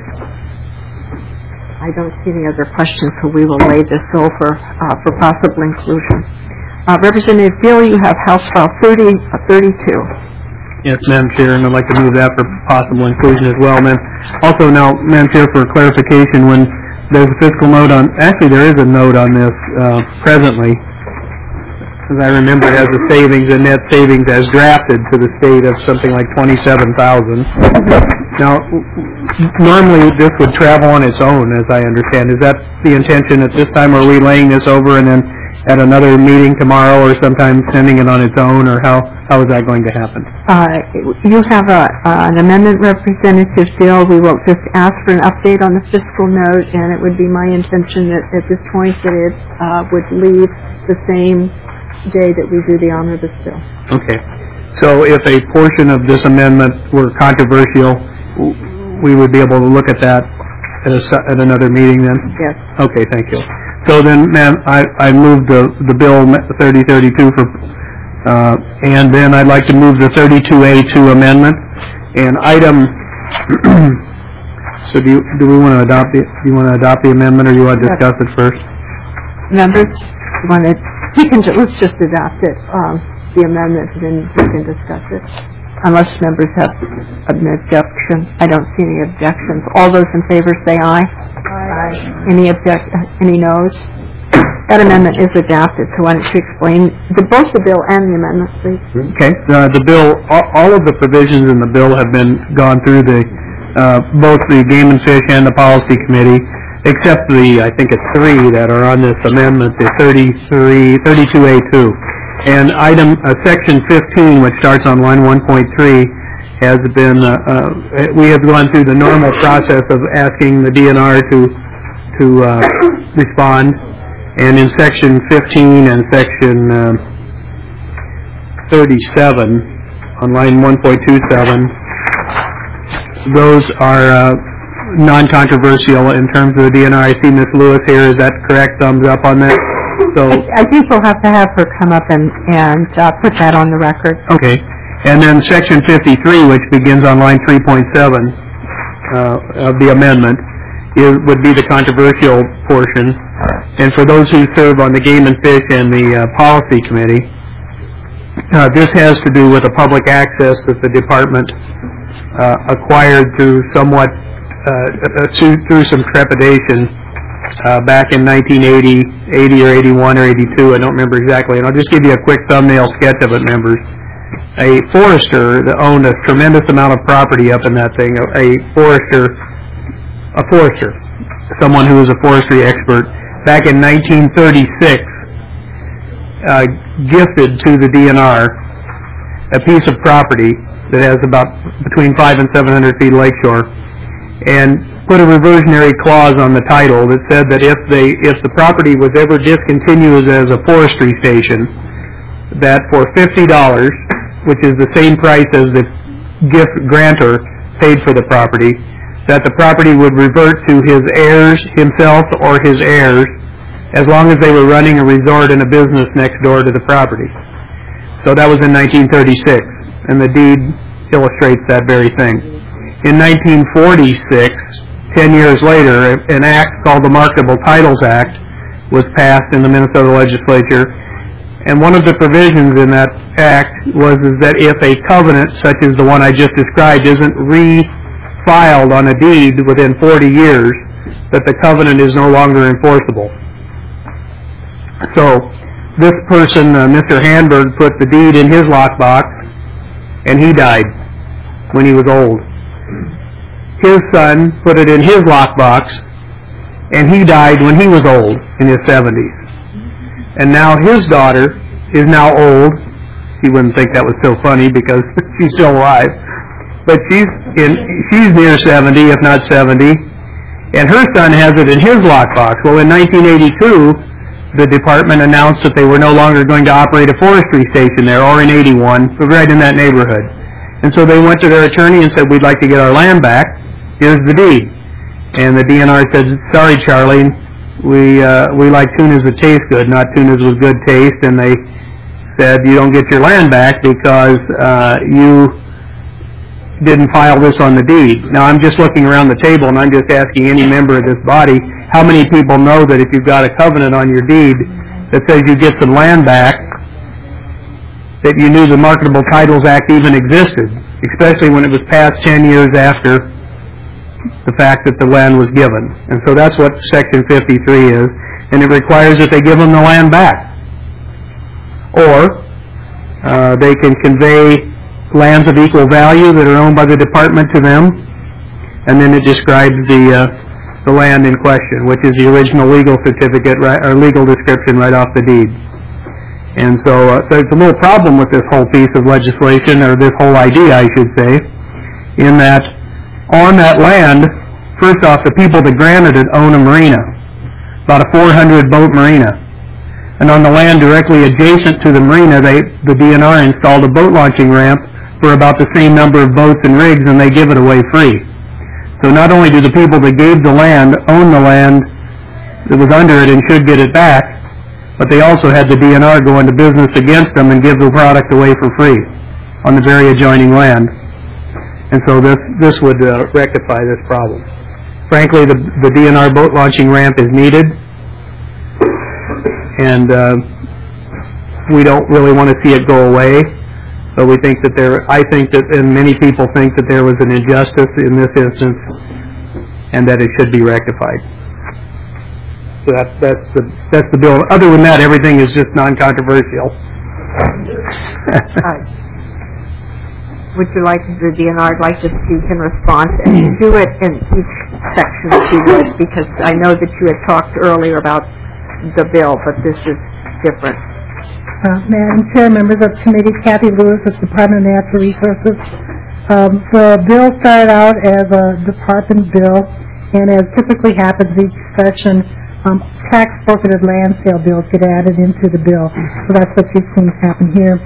I don't see any other questions, so we will lay this over for possible inclusion. Representative Dill, you have House File 32. Yes, Madam Chair, and I'd like to move that for possible inclusion as well. Also now, Madam Chair, for clarification, when there's a fiscal note on, actually there is a note on this presently, as I remember it has a savings, a net savings as drafted to the state of something like $27,000. Now, normally this would travel on its own, as I understand. Is that the intention at this time? Are we laying this over and then at another meeting tomorrow, or sometime sending it on its own, or how is that going to happen? You have an amendment, Representative Dill. We will just ask for an update on the fiscal note, and it would be my intention that at this point that it would leave the same day that we do the omnibus bill. Okay. So if a portion of this amendment were controversial, we would be able to look at that at another meeting then? Yes. Okay, thank you. So then, ma'am, I moved the bill 3032 for, and then I'd like to move the 32A2 amendment. And item, so do we want to adopt the, do you want to adopt the amendment, or you want to discuss it first? Members, let's just adopt it, the amendment, and then we can discuss it. Unless members have an objection. I don't see any objections. All those in favor say aye. Aye. Any noes? That amendment is adopted, so why don't you explain both the bill and the amendment, please? Okay. The bill, all of the provisions in the bill have been gone through both the Game and Fish and the Policy Committee, except I think it's 3 that are on this amendment, the 32A2. And section 15, which starts on line 1.3, has been, we have gone through the normal process of asking the DNR to respond. And in section 15 and section 37, on line 1.27, those are non-controversial in terms of the DNR. I see Ms. Lewis here. Is that correct? Thumbs up on that? So I think we'll have to have her come up and put that on the record. Okay. And then section 53, which begins on line 3.7 of the amendment, would be the controversial portion. And for those who serve on the Game and Fish and the Policy Committee, this has to do with a public access that the department acquired through somewhat through some trepidation back in 1980 or 81 or 82, I don't remember exactly. And I'll just give you a quick thumbnail sketch of it, members. A forester that owned a tremendous amount of property up in that thing, a forester, someone who was a forestry expert, back in 1936, gifted to the DNR a piece of property that has about between 500 and 700 feet lakeshore, and put a reversionary clause on the title that said that if the property was ever discontinued as a forestry station, that for $50, which is the same price as the gift grantor paid for the property, that the property would revert to his heirs, himself or his heirs, as long as they were running a resort and a business next door to the property. So that was in 1936, and the deed illustrates that very thing. In 1946, 10 years later, an act called the Marketable Titles Act was passed in the Minnesota legislature, and one of the provisions in that act was that if a covenant such as the one I just described isn't refiled on a deed within 40 years, that the covenant is no longer enforceable. So this person, Mr. Handberg, put the deed in his lockbox, and he died when he was old. His son put it in his lockbox, and he died when he was old, in his 70s. And now his daughter is now old. You wouldn't think that was so funny because she's still alive. But she's near 70, if not 70, and her son has it in his lockbox. Well, in 1982, the department announced that they were no longer going to operate a forestry station there, or in 81, but right in that neighborhood. And so they went to their attorney and said, we'd like to get our land back. Here's the deed. And the DNR said, sorry, Charlie, we like tunas that taste good, not tunas with good taste. And they said, you don't get your land back because you didn't file this on the deed. Now, I'm just looking around the table, and I'm just asking any member of this body, how many people know that if you've got a covenant on your deed that says you get some land back, that you knew the Marketable Titles Act even existed, especially when it was passed 10 years after the fact that the land was given. And so that's what Section 53 is, and it requires that they give them the land back. Or they can convey lands of equal value that are owned by the department to them, and then it describes the land in question, which is the original legal certificate or legal description right off the deed. And so there's a little problem with this whole piece of legislation, or this whole idea, I should say, in that on that land, first off, the people that granted it own a marina, about a 400-boat marina. And on the land directly adjacent to the marina, the DNR installed a boat launching ramp for about the same number of boats and rigs, and they give it away free. So not only do the people that gave the land own the land that was under it and should get it back, but they also had the DNR go into business against them and give the product away for free on the very adjoining land. And so this would rectify this problem. Frankly, the DNR boat launching ramp is needed, and we don't really want to see it go away. But we think that and many people think that there was an injustice in this instance, and that it should be rectified. So that's the bill. Other than that, everything is just non-controversial. Would you like the DNR like to speak in response and do it in each section if you would, because I know that you had talked earlier about the bill, but this is different. Madam Chair, members of the committee, Kathy Lewis with Department of Natural Resources. The bill started out as a department bill, and as typically happens each section, tax forfeited land sale bills get added into the bill. So that's what you've seen happen here.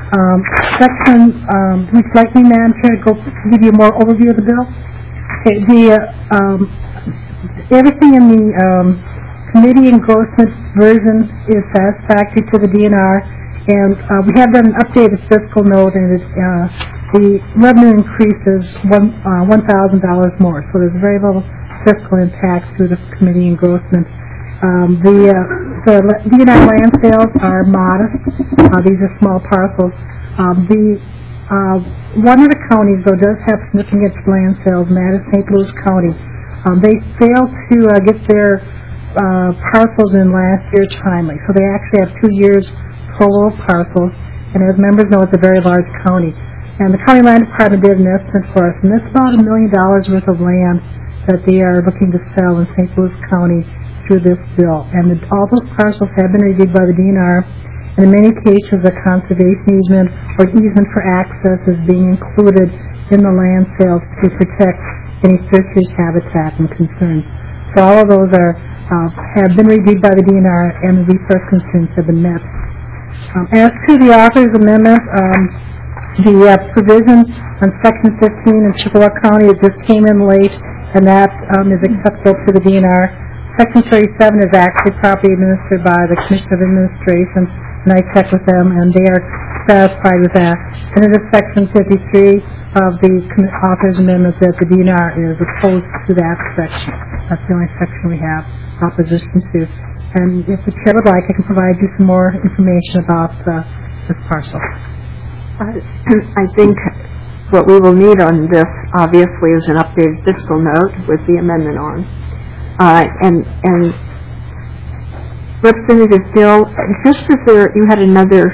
Would you like me, Madam Chair, to give you a more overview of the bill? Okay, everything in the committee engrossment version is satisfactory to the DNR, and we have done an updated fiscal note, and the revenue increases $1,000 more, so there's very little fiscal impact through the committee engrossment. The DNR land sales are modest. These are small parcels. One of the counties, though, does have significant land sales, and that is St. Louis County. They failed to get their parcels in last year timely, so they actually have 2 years total of parcels, and as members know, it's a very large county. And the county land department did an estimate for us, and that's about $1 million worth of land that they are looking to sell in St. Louis County through this bill. And all those parcels have been reviewed by the DNR, and in many cases a conservation easement or easement for access is being included in the land sales to protect any fisheries habitat and concerns. So all of those have been reviewed by the DNR, and the resource concerns have been met. As to the author's amendment, the provision on Section 15 in Chippewa County, it just came in late, and that is acceptable to the DNR. Section 37 is actually properly administered by the Commission of Administration, and I checked with them, and they are satisfied with that. And it is Section 53 of the author's amendment that the DNR is opposed to that section. That's the only section we have opposition to. And if the chair would like, I can provide you some more information about this parcel. I think what we will need on this, obviously, is an updated fiscal note with the amendment on. And Representative Dill, just as you had another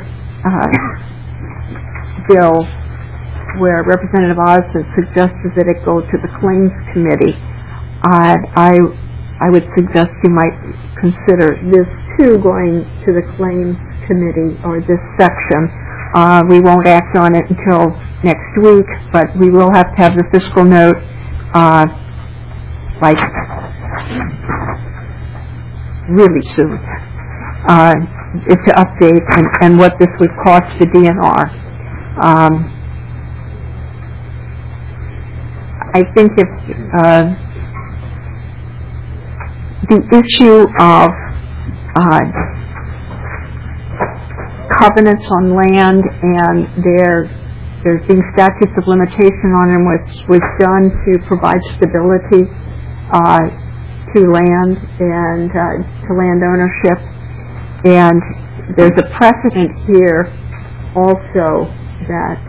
bill where Representative Osmond suggested that it go to the Claims Committee, I would suggest you might consider this too going to the Claims Committee, or this section. We won't act on it until next week, but we will have to have the fiscal note like really soon to update and what this would cost the DNR. I think if the issue of covenants on land and there's being statutes of limitation on them, which was done to provide stability to land and to land ownership, and there's a precedent here also that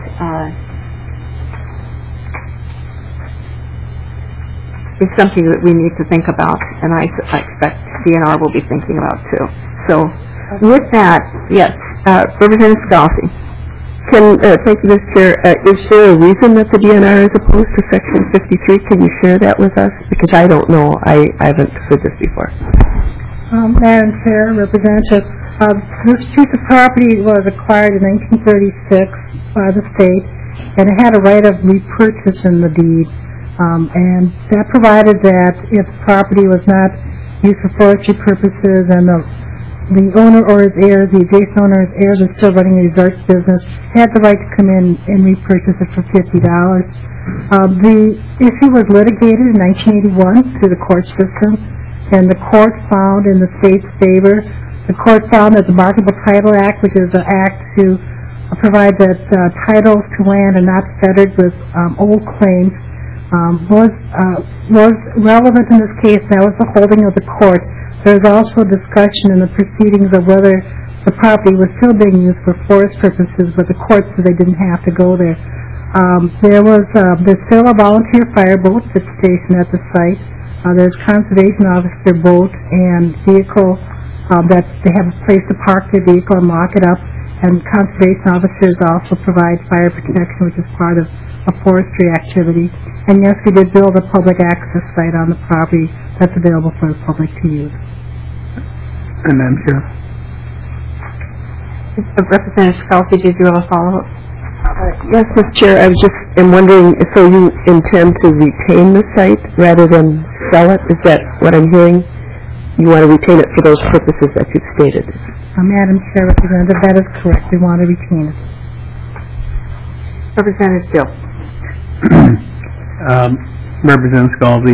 is something that we need to think about, and I expect DNR will be thinking about too. So with that, yes, Representative Scalzi. Thank you, Ms. Chair. Is there a reason that the DNR is opposed to Section 53? Can you share that with us? Because I don't know. I haven't heard this before. Madam Chair, Representative, this piece of property was acquired in 1936 by the state, and it had a right of repurchase in the deed. And that provided that if property was not used for forestry purposes and the owner or his heirs, the adjacent owner or his heirs are still running a resort business, had the right to come in and repurchase it for $50. The issue was litigated in 1981 through the court system. and the court found in the state's favor. The court found that the Marketable Title Act, which is an act to provide that titles to land are not fettered with old claims, was relevant in this case. That was the holding of the court. There was also discussion in the proceedings of whether the property was still being used for forest purposes, but the court said they didn't have to go there. There's still a volunteer fire boat that's stationed at the site. There's conservation officer boat and vehicle that they have a place to park their vehicle and lock it up. And conservation officers also provide fire protection, which is part of a forestry activity. And yes, we did build a public access site on the property that's available for the public to use. And Madam Chair. Representative Scalzi, did you have a follow-up? Yes, Mr. Chair, I was just wondering, so you intend to retain the site rather than sell it? Is that what I'm hearing? You want to retain it for those purposes that you've stated? Madam Chair, Representative, that is correct. We want to retain it. Representative Dill. Representative Scalzi,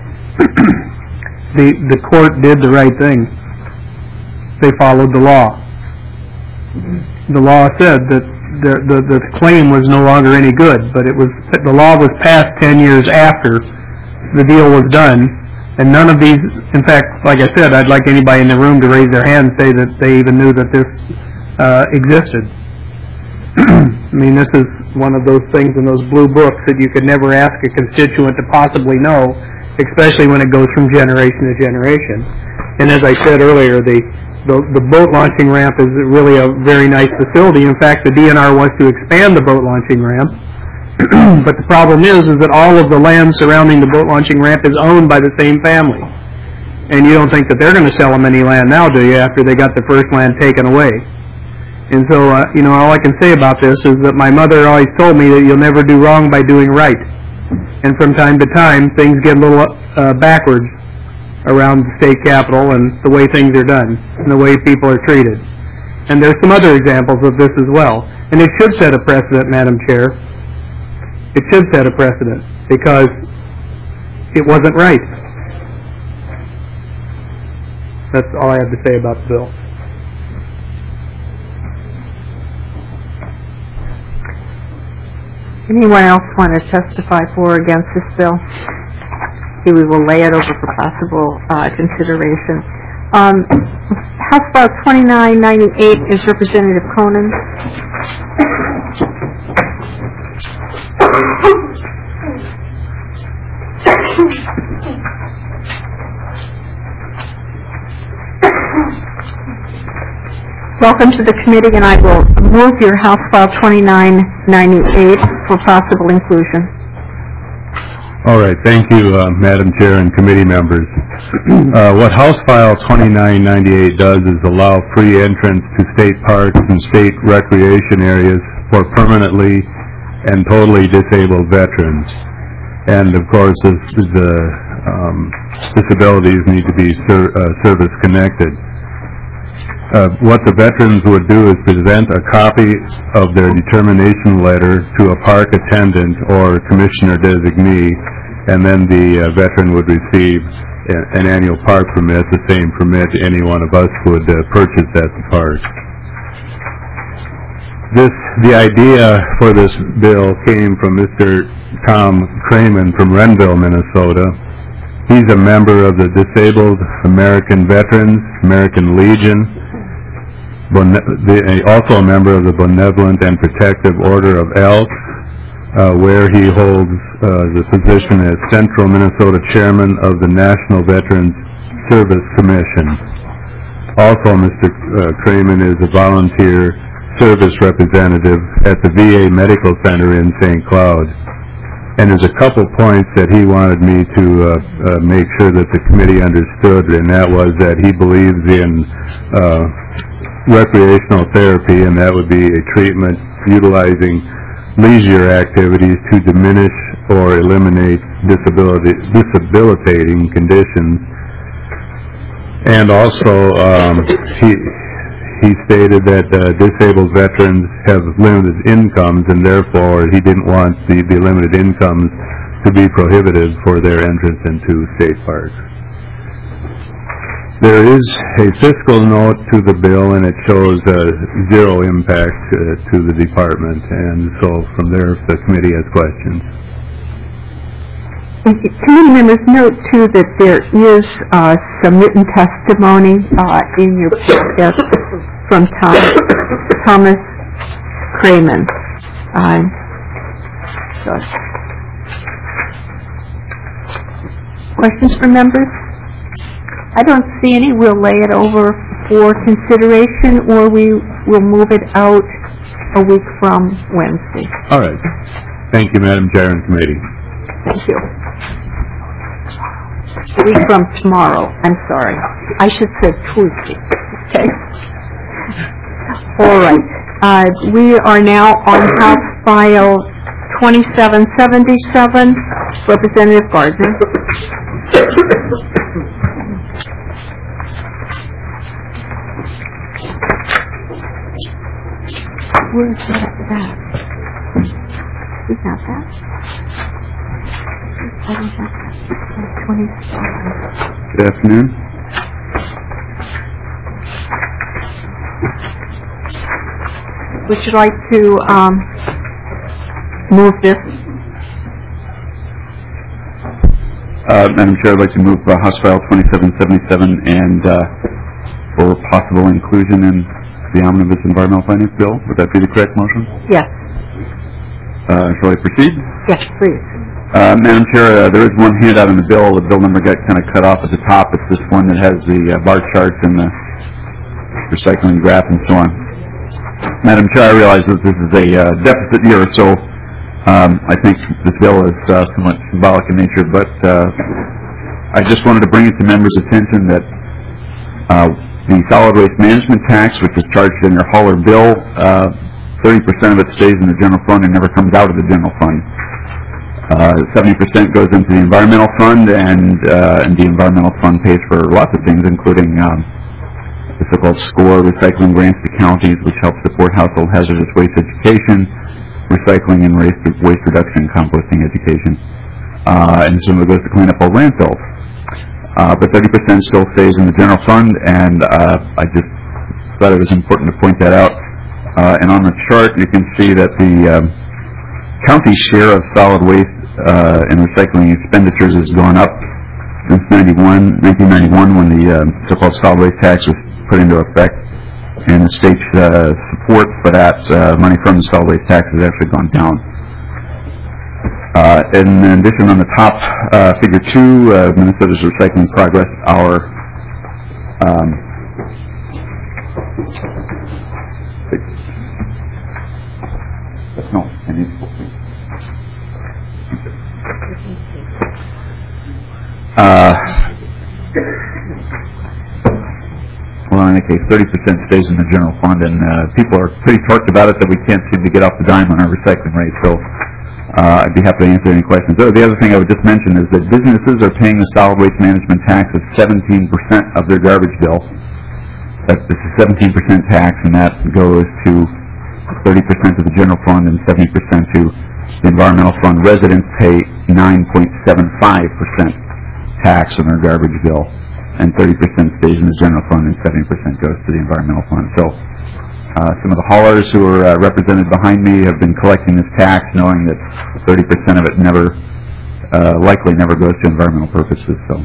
the court did the right thing. They followed the law. The law said that the claim was no longer any good, but the law was passed 10 years after the deal was done, and none of these, in fact, like I said, I'd like anybody in the room to raise their hand and say that they even knew that this existed. I mean, this is one of those things in those blue books that you could never ask a constituent to possibly know, especially when it goes from generation to generation. And as I said earlier, the boat launching ramp is really a very nice facility. In fact, the DNR wants to expand the boat launching ramp. But the problem is that all of the land surrounding the boat launching ramp is owned by the same family. And you don't think that they're going to sell them any land now, do you, after they got the first land taken away? And so, all I can say about this is that my mother always told me that you'll never do wrong by doing right. And from time to time, things get a little backwards around the state capitol and the way things are done and the way people are treated. And there's some other examples of this as well. And it should set a precedent, Madam Chair. It should set a precedent because it wasn't right. That's all I have to say about the bill. Anyone else want to testify for or against this bill? Okay, we will lay it over for possible consideration. House File 2998 is Representative Conan. Welcome to the committee, and I will move your House File 2998 for possible inclusion. All right. Thank you, Madam Chair and committee members. What House File 2998 does is allow free entrance to state parks and state recreation areas for permanently and totally disabled veterans. And, of course, the disabilities need to be service-connected. What the veterans would do is present a copy of their determination letter to a park attendant or commissioner designee, and then the veteran would receive an annual park permit, the same permit any one of us would purchase at the park. The idea for this bill came from Mr. Tom Cramen from Renville, Minnesota. He's a member of the Disabled American Veterans, American Legion, also a member of the Benevolent and Protective Order of Elks, where he holds the position as Central Minnesota Chairman of the National Veterans Service Commission. Also, Mr. Cramen is a volunteer service representative at the VA Medical Center in St. Cloud. And there's a couple points that he wanted me to make sure that the committee understood, and that was that he believes in recreational therapy, and that would be a treatment utilizing leisure activities to diminish or eliminate disabilitating conditions. And also, he stated that disabled veterans have limited incomes, and therefore he didn't want the limited incomes to be prohibited for their entrance into state parks. There is a fiscal note to the bill, and it shows zero impact to the department, and so from there, if the committee has questions. Committee members, note too that there is some written testimony in your packet from Thomas Cramen. Questions from members? I don't see any. We'll lay it over for consideration, or we will move it out a week from Wednesday. All right. Thank you, Madam Chair and Committee. Thank you. A week from tomorrow. I'm sorry. I should say Tuesday. Okay. All right. We are now on House File 2777. Representative Gardner. Where's that? We got that. I don't have that. 27. Good afternoon. Would you like to move this? Madam Chair, I'd like to move House File 2777 and for possible inclusion in the Omnibus Environmental Finance Bill. Would that be the correct motion? Yes. Shall I proceed? Yes, please. Madam Chair, there is one handout in the bill. The bill number got kind of cut off at the top. It's this one that has the bar charts and the recycling graph and so on. Madam Chair, I realize that this is a deficit year, so I think this bill is somewhat symbolic in nature, but I just wanted to bring it to members' attention that the solid waste management tax, which is charged in your hauler bill, 30% of it stays in the general fund and never comes out of the general fund. 70% goes into the environmental fund, and the environmental fund pays for lots of things, including the so-called SCORE recycling grants to counties, which help support household hazardous waste education, recycling and waste reduction and composting education. And some of it goes to clean up old landfills. But 30% still stays in the general fund, and I just thought it was important to point that out. And on the chart, you can see that the county share of solid waste and recycling expenditures has gone up since 1991, when the so-called solid waste tax was put into effect, and the state's support for that money from the solid waste tax has actually gone down. In addition, on the top, figure 2, Minnesota's recycling progress, our well, in any case, 30% stays in the general fund, and people are pretty torqued about it that we can't seem to get off the dime on our recycling rate, so I'd be happy to answer any questions. The other thing I would just mention is that businesses are paying the solid waste management tax of 17% of their garbage bill. That's a 17% tax, and that goes to 30% of the general fund and 70% to the environmental fund. Residents pay 9.75% tax on their garbage bill, and 30% stays in the general fund and 70% goes to the environmental fund. So some of the haulers who are represented behind me have been collecting this tax, knowing that 30% of it likely never goes to environmental purposes. So,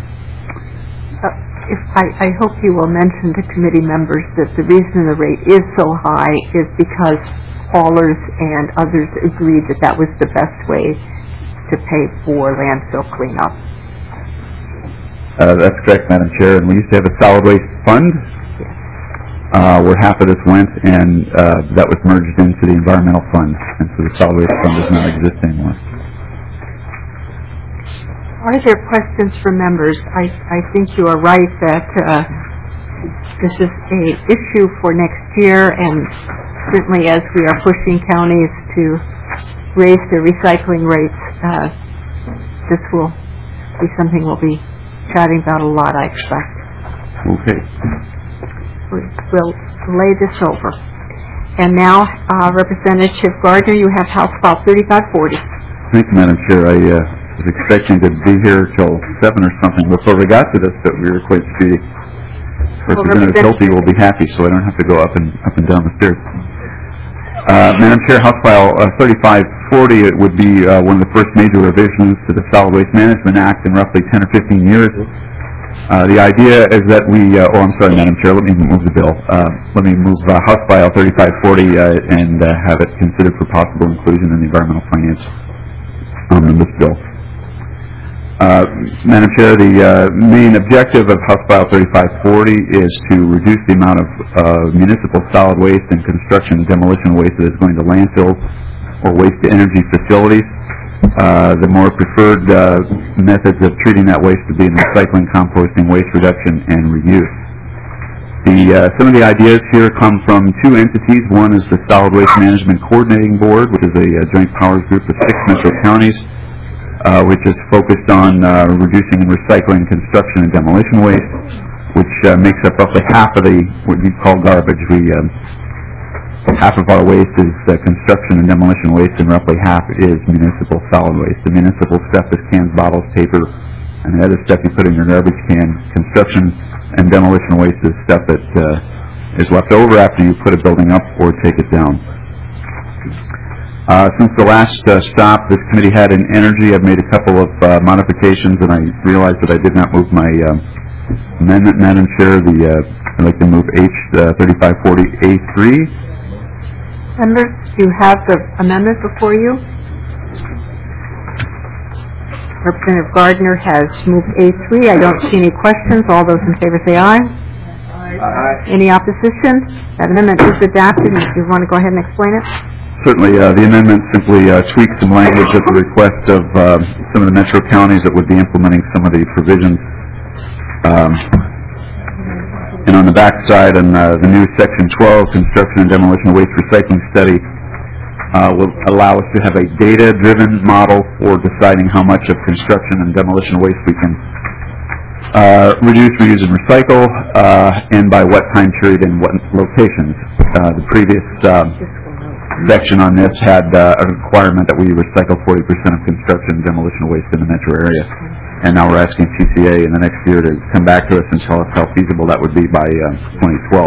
I hope you will mention to committee members that the reason the rate is so high is because haulers and others agreed that that was the best way to pay for landfill cleanup. That's correct, Madam Chair. And we used to have a solid waste fund where half of this went, and that was merged into the environmental fund, and so the solid waste fund does not exist anymore. Are there questions from members? I think you are right that this is an issue for next year, and certainly as we are pushing counties to raise their recycling rates, this will be something we'll be chatting about a lot, I expect. Okay. We'll lay this over. And now, Representative Gardner, you have House File 3540. Thank you, Madam Chair. I was expecting to be here till 7 or something before we got to this, but we were quite speedy. Representative Schulte will be happy, so I don't have to go up and down the stairs. Madam Chair, House File 3540, it would be one of the first major revisions to the Solid Waste Management Act in roughly 10 or 15 years. The idea is that we, I'm sorry, Madam Chair, let me move the bill. Let me move House File 3540 and have it considered for possible inclusion in the Environmental Finance Omnibus Bill. Madam Chair, the main objective of House File 3540 is to reduce the amount of municipal solid waste and construction and demolition waste that is going to landfills or waste-to-energy facilities. The more preferred methods of treating that waste would be in recycling, composting, waste reduction, and reuse. Some of the ideas here come from two entities. One is the Solid Waste Management Coordinating Board, which is a joint powers group of 6 metro counties, which is focused on reducing and recycling construction and demolition waste, which makes up roughly half of what we call garbage. Half of our waste is construction and demolition waste, and roughly half is municipal solid waste. The municipal stuff is cans, bottles, paper, and the other stuff you put in your garbage can. Construction and demolition waste is stuff that is left over after you put a building up or take it down. Since the last stop this committee had in energy, I've made a couple of modifications, and I realized that I did not move my amendment, Madam Chair. I'd like to move H3540A3. Members, do you have the amendment before you? Representative Gardner has moved A3. I don't see any questions. All those in favor say aye. Aye. Any opposition? That amendment is adopted. If you want to go ahead and explain it. Certainly. The amendment simply tweaks some language at the request of some of the metro counties that would be implementing some of the provisions. And on the back side, and the new Section 12, Construction and Demolition Waste Recycling Study, will allow us to have a data-driven model for deciding how much of construction and demolition waste we can reduce, reuse, and recycle, and by what time period and what locations. The previous section on this had a requirement that we recycle 40% of construction and demolition waste in the metro area. And now we're asking TCA in the next year to come back to us and tell us how feasible that would be by 2012.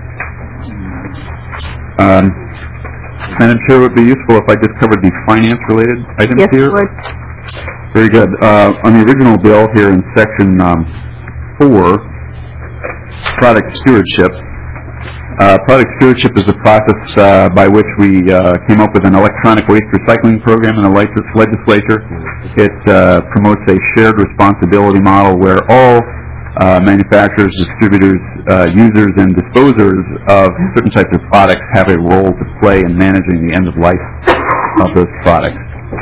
Madam Chair, it would be useful if I just covered the finance-related items here. Yes, would. Very good. On the original bill here in Section 4, product stewardship. Product stewardship is the process by which we came up with an electronic waste recycling program in the legislature. It promotes a shared responsibility model where all manufacturers, distributors, users, and disposers of certain types of products have a role to play in managing the end of life of those products.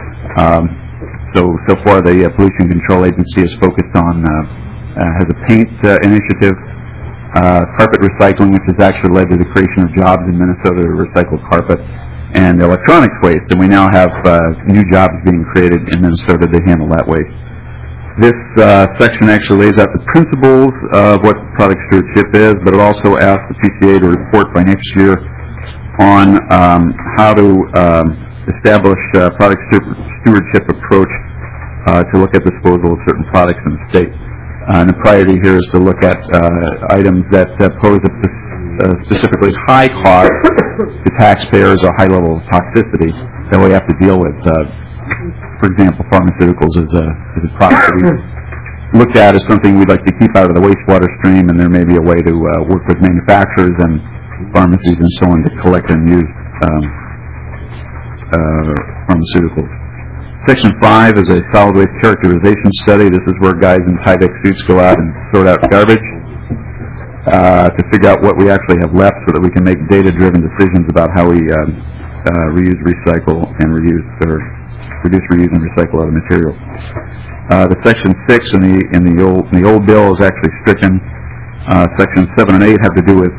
So far the Pollution Control Agency is focused on, has a paint initiative, carpet recycling, which has actually led to the creation of jobs in Minnesota to recycle carpet, and electronics waste. And we now have new jobs being created in Minnesota to handle that waste. This section actually lays out the principles of what product stewardship is, but it also asks the PCA to report by next year on how to establish a product stewardship approach to look at disposal of certain products in the state. And the priority here is to look at items that pose a specifically high cost to taxpayers or high level of toxicity that we have to deal with. For example, pharmaceuticals is a product that we looked at as something we'd like to keep out of the wastewater stream, and there may be a way to work with manufacturers and pharmacies and so on to collect and use pharmaceuticals. Section 5 is a solid waste characterization study. This is where guys in Tyvek suits go out and sort out garbage to figure out what we actually have left so that we can make data-driven decisions about how we reuse, recycle, and reduce, reuse, and recycle other materials. The Section 6 in the old bill is actually stricken. Sections 7 and 8 have to do with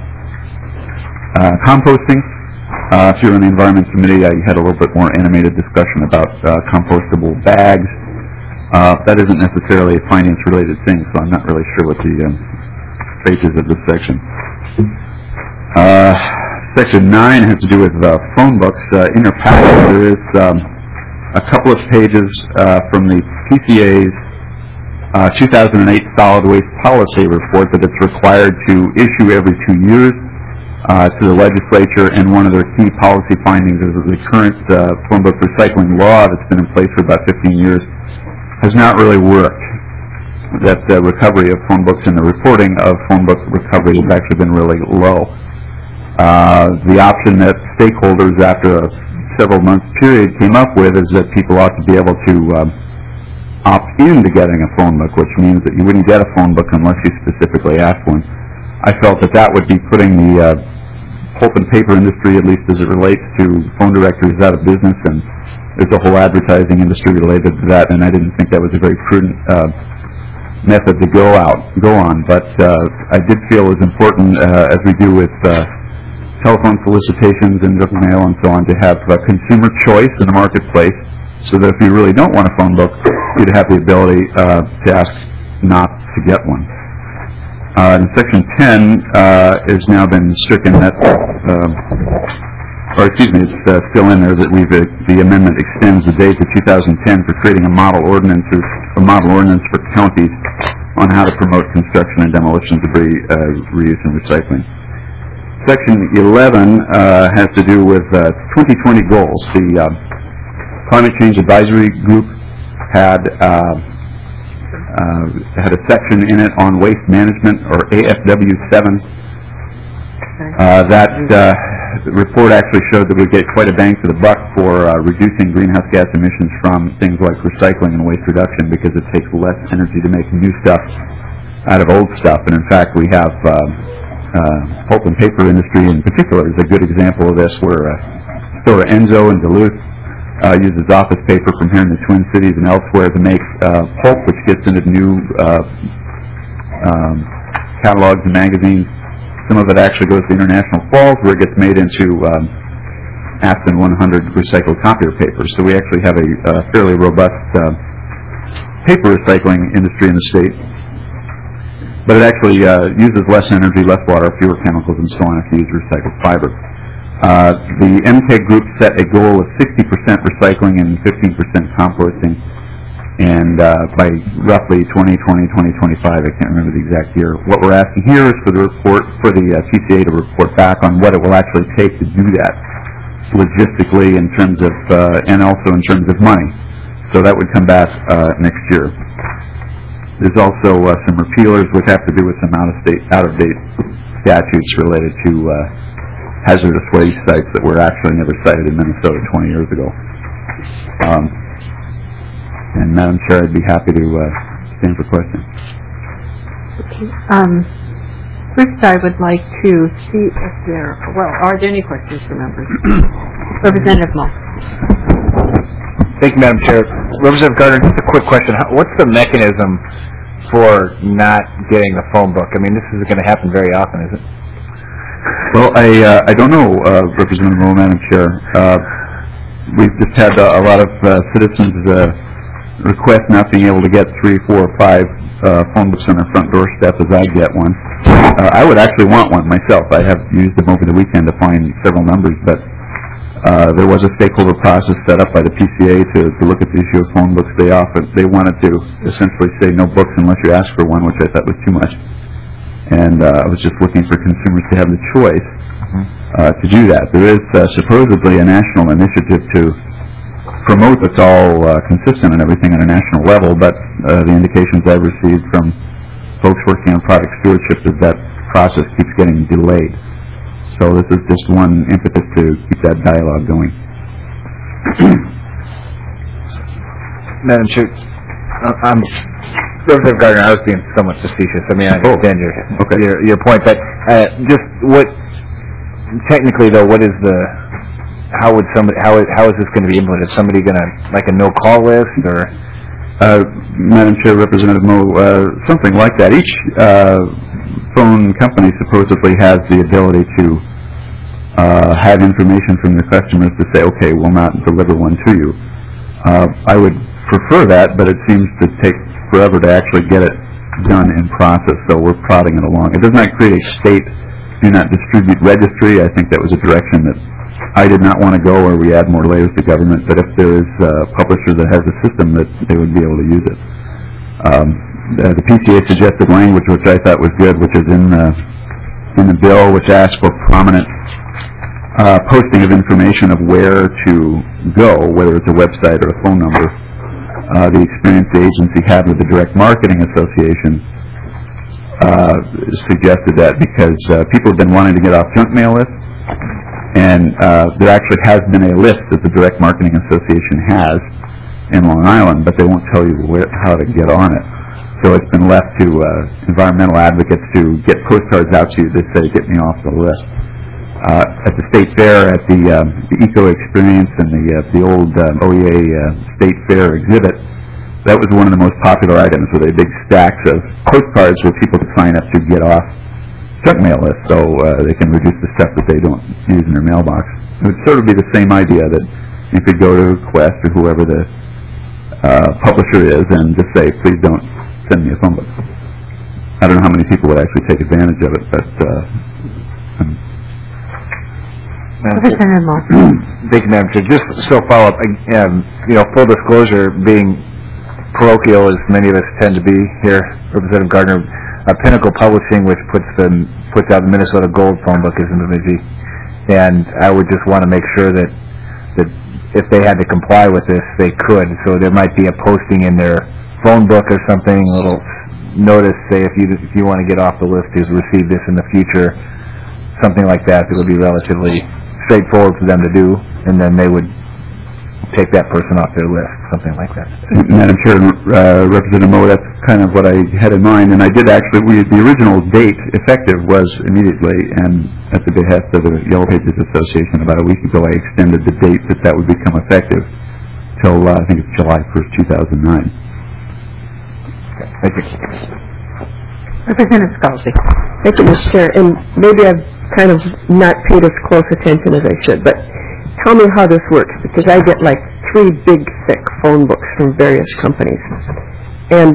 composting. If you're in the Environment Committee, I had a little bit more animated discussion about compostable bags. That isn't necessarily a finance-related thing, so I'm not really sure what the fate is of this section. Section 9 has to do with phone books. In your packet, there is a couple of pages from the PCA's 2008 solid waste policy report that it's required to issue every 2 years to the legislature, and one of their key policy findings is that the current phone book recycling law that's been in place for about 15 years has not really worked. That the recovery of phone books and the reporting of phone book recovery has actually been really low. The option that stakeholders after a several month period came up with is that people ought to be able to opt into getting a phone book, which means that you wouldn't get a phone book unless you specifically asked one. I felt that that would be putting the pulp and paper industry, at least as it relates to phone directories, out of business, and there's a whole advertising industry related to that, and I didn't think that was a very prudent method to go on. But I did feel it was important, as we do with telephone solicitations and direct mail and so on, to have consumer choice in the marketplace, so that if you really don't want a phone book, you'd have the ability to ask not to get one. And Section 10 has now been stricken. That, or excuse me, it's still in there that the amendment extends the date to 2010 for creating a model ordinance for counties on how to promote construction and demolition debris reuse and recycling. Section 11 has to do with 2020 goals. The Climate Change Advisory Group had a section in it on waste management, or AFW 7. The report actually showed that we get quite a bang for the buck for reducing greenhouse gas emissions from things like recycling and waste reduction, because it takes less energy to make new stuff out of old stuff. And in fact, we have pulp and paper industry in particular is a good example of this, where store Enzo in Duluth uses office paper from here in the Twin Cities and elsewhere to make pulp, which gets into new catalogs and magazines. Some of it actually goes to International Falls, where it gets made into Aspen 100 recycled copier paper. So we actually have a fairly robust paper recycling industry in the state. But it actually uses less energy, less water, fewer chemicals, and so on if you use recycled fiber. The MTEG group set a goal of 60% recycling and 15% composting, and by roughly 2020, 2025, I can't remember the exact year. What we're asking here is for the TCA to report back on what it will actually take to do that, logistically in terms of, and also in terms of money. So that would come back next year. There's also some repealers which have to do with some out-of-date statutes related to hazardous waste sites that were actually never cited in Minnesota 20 years ago. And Madam Chair, I'd be happy to stand for questions. Okay. First, I would like to see if are there any questions for members? Representative Moe. Thank you, Madam Chair. Representative Gardner, just a quick question. What's the mechanism for not getting a phone book? I mean, this is going to happen very often, is it? Well, I don't know, Representative Moe, Madam Chair. We've just had a lot of citizens request not being able to get 3, 4, or 5 phone books on their front doorstep as I get one. I would actually want one myself. I have used them over the weekend to find several numbers, but there was a stakeholder process set up by the PCA to look at the issue of phone books. They wanted to essentially say no books unless you ask for one, which I thought was too much. And I was just looking for consumers to have the choice to do that. There is supposedly a national initiative to promote that's all consistent and everything on a national level, but the indications I've received from folks working on product stewardship is that process keeps getting delayed. So this is just one impetus to keep that dialogue going. Madam Chair, Representative Gardner, I was being somewhat facetious. I mean, I understand your point, but just what technically though, what is how is this going to be implemented? Is somebody going to, like a no-call list, or? Madam Chair, Representative Moe, something like that. Each phone company supposedly has the ability to have information from their customers to say, okay, we'll not deliver one to you. I would prefer that, but it seems to take forever to actually get it done in process, so we're prodding it along. It does not create a state do not distribute registry. I think that was a direction that I did not want to go, where we add more layers to government, but if there is a publisher that has a system, that they would be able to use it. the PCA suggested language, which I thought was good, which is in the bill, which asks for prominent posting of information of where to go, whether it's a website or a phone number. The experience the agency had with the Direct Marketing Association suggested that because people have been wanting to get off junk mail lists, and there actually has been a list that the Direct Marketing Association has in Long Island, but they won't tell you how to get on it. So it's been left to environmental advocates to get postcards out to you that say, get me off the list. At the State Fair, at the Eco Experience and the old OEA State Fair exhibit, that was one of the most popular items, were they big stacks of postcards where people could sign up to get off junk mail lists, so they can reduce the stuff that they don't use in their mailbox. It would sort of be the same idea that you could go to Quest or whoever the publisher is and just say, please don't send me a phone book. I don't know how many people would actually take advantage of it, but Representative Moore. Thank you, Madam Chair. Just still follow up, full disclosure, being parochial as many of us tend to be here, Representative Gardner, Pinnacle Publishing, which puts out the Minnesota Gold phone book, is in Bemidji, and I would just want to make sure that if they had to comply with this, they could. So there might be a posting in their phone book or something, a little notice, say if you want to get off the list, is receive this in the future, something like that. It would be relatively straightforward for them to do, and then they would take that person off their list, something like that. Madam Chair, Representative Moe, that's kind of what I had in mind, and I did actually, the original date effective was immediately, and at the behest of the Yellow Pages Association about a week ago, I extended the date that would become effective till, I think it's July 1st, 2009. Okay, thank you. Representative Scalzi. Thank you, Mr. Chair, and maybe I've kind of not paid as close attention as I should, but tell me how this works, because I get like 3 big, thick phone books from various companies. And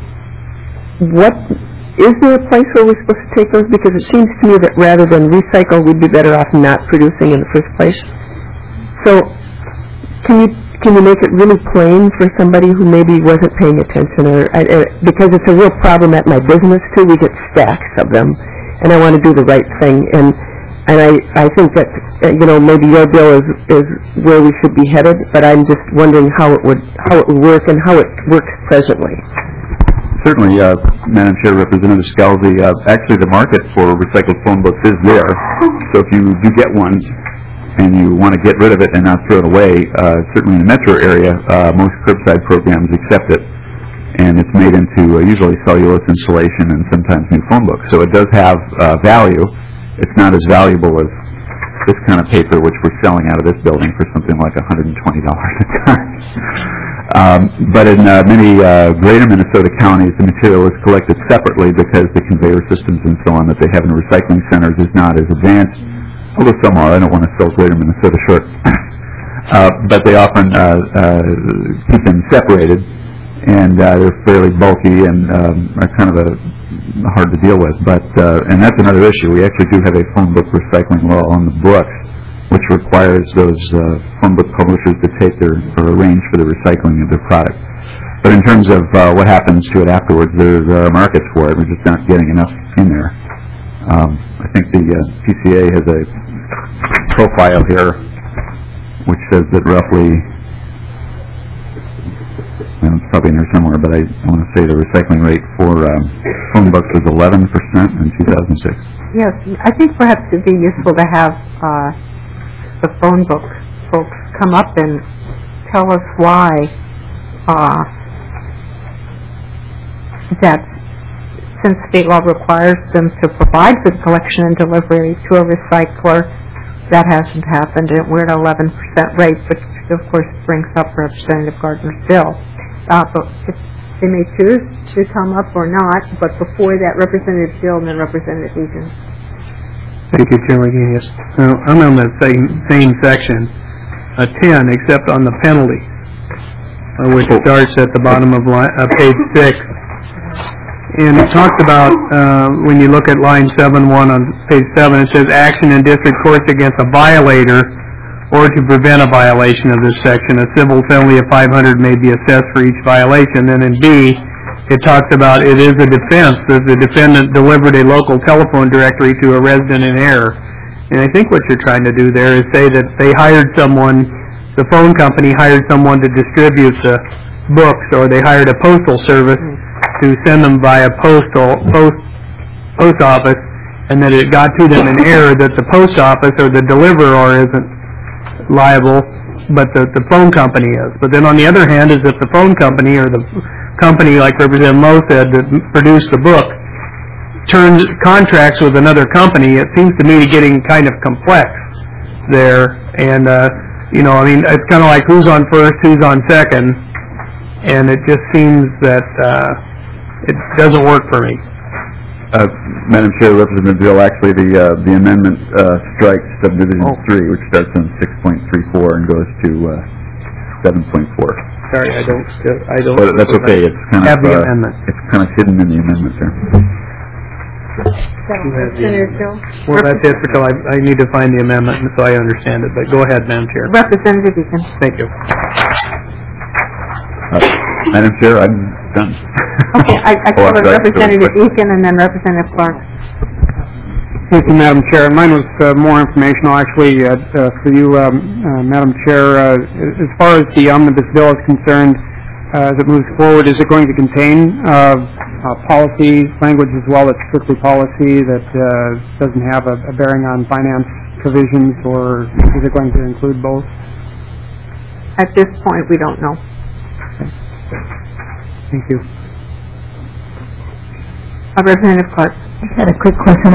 is there a place where we're supposed to take those? Because it seems to me that rather than recycle, we'd be better off not producing in the first place. So can you make it really plain for somebody who maybe wasn't paying attention, because it's a real problem at my business too. We get stacks of them, and I want to do the right thing. And I think that maybe your bill is where we should be headed, but I'm just wondering how it would work and how it works presently. Certainly, Madam Chair, Representative Scalzi, actually the market for recycled phone books is there. So if you do get one and you want to get rid of it and not throw it away, certainly in the metro area, most curbside programs accept it. And it's made into usually cellulose insulation and sometimes new phone books. So it does have value. It's not as valuable as this kind of paper, which we're selling out of this building for something like $120 a ton. But in many greater Minnesota counties, the material is collected separately because the conveyor systems and so on that they have in recycling centers is not as advanced. Although some are. I don't want to sell greater Minnesota short. But they often keep them separated, and they're fairly bulky and are kind of hard to deal with. But and that's another issue. We actually do have a phone book recycling law on the books, which requires those phone book publishers to take or arrange for the recycling of their product. But in terms of what happens to it afterwards, there's markets for it. We're just not getting enough in there. I think the PCA has a profile here which says that roughly, it's probably in there somewhere, but I want to say the recycling rate for phone books was 11% in 2006. Yes, I think perhaps it'd be useful to have the phone book folks come up and tell us why that since state law requires them to provide for the collection and delivery to a recycler, that hasn't happened, and we're at 11% rate, which of course brings up Representative Gardner's bill. But if they may choose to come up or not, but before that, Representative Gill and then Representative Egan. Thank you, Chairman Genius. I'm on the same section, 10, except on the penalty, which starts at the bottom of page 6. And it talks about, when you look at line 7.1 on page 7, it says action in district courts against a violator or to prevent a violation of this section. A civil penalty of $500 may be assessed for each violation. Then in B, it talks about it is a defense that the defendant delivered a local telephone directory to a resident in error. And I think what you're trying to do there is say that they hired someone, the phone company hired someone to distribute the books, or they hired a postal service to send them via post office, and that it got to them in error that the post office or the deliverer isn't liable, but the phone company is. But then on the other hand is if the phone company or the company, like Representative Moe said, that produced the book, turns contracts with another company, it seems to me getting kind of complex there. And, it's kind of like who's on first, who's on second, and it just seems that it doesn't work for me. Madam Chair, Representative Bill, actually the amendment strikes subdivision 3, which starts on 6.34 and goes to 7.4. Sorry, I don't. But that's okay. It's kind have of the amendment. It's kind of hidden in the amendment there. Well, that's it until I need to find the amendment so I understand it. But go ahead, Madam Chair. Representative Eakin. Thank you. Madam Chair, I'm done. Okay, I call it Representative Eakin and then Representative Clark. Thank you, Madam Chair. Mine was more informational, actually, for you, Madam Chair. As far as the omnibus bill is concerned, as it moves forward, is it going to contain policy language as well as strictly policy that doesn't have a bearing on finance provisions, or is it going to include both? At this point, we don't know. Okay. Thank you. Representative Clark. I had a quick question.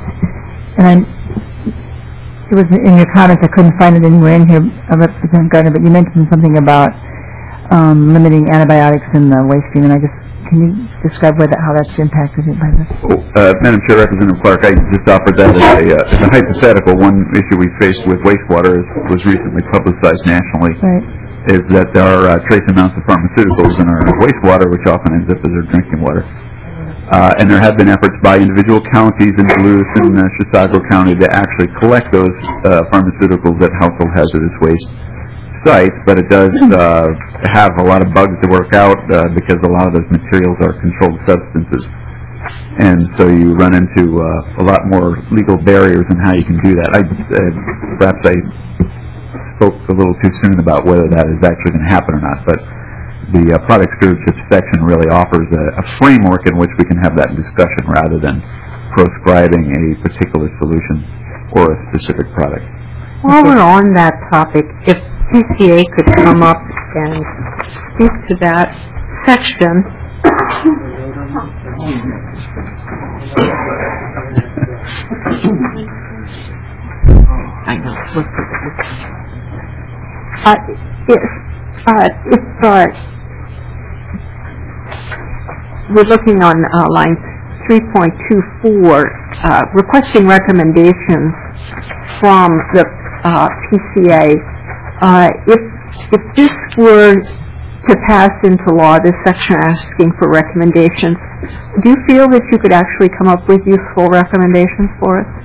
It was in your comments. I couldn't find it anywhere in here, Representative Gardner, but you mentioned something about limiting antibiotics in the waste stream, and can you describe how that's impacted by this? Madam Chair, Representative Clark, I just offered that as a hypothetical. One issue we faced with wastewater was recently publicized nationally. Right. Is that there are trace amounts of pharmaceuticals in our wastewater, which often ends up as our drinking water. And there have been efforts by individual counties in Duluth and Chisago County to actually collect those pharmaceuticals at household hazardous waste sites, but it does have a lot of bugs to work out because a lot of those materials are controlled substances. And so you run into a lot more legal barriers in how you can do that. Perhaps I spoke a little too soon about whether that is actually going to happen or not, but the product stewardship section really offers a framework in which we can have that discussion rather than proscribing a particular solution or a specific product. While we're on that topic, if PCA could come up and speak to that section. I know. We're looking on line 3.24, requesting recommendations from the PCA. If this were to pass into law, this section asking for recommendations, do you feel that you could actually come up with useful recommendations for us?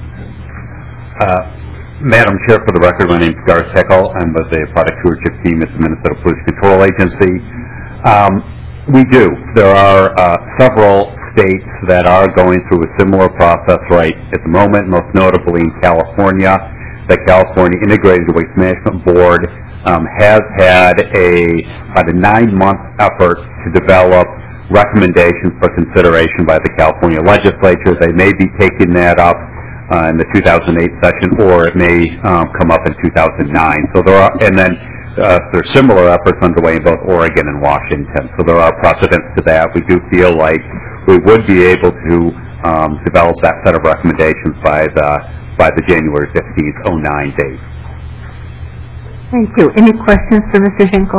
Madam Chair, for the record, my name is Garth Heckel. I'm with the product stewardship team at the Minnesota Pollution Control Agency. We do. There are several states that are going through a similar process right at the moment, most notably in California. The California Integrated Waste Management Board has had about a 9-month effort to develop recommendations for consideration by the California legislature. They may be taking that up in the 2008 session, or it may come up in 2009. So there are, and then there's similar efforts underway in both Oregon and Washington. So there are precedents to that. We do feel like we would be able to develop that set of recommendations by the January 15th, 09 date. Thank you. Any questions for Mr. Hinkle?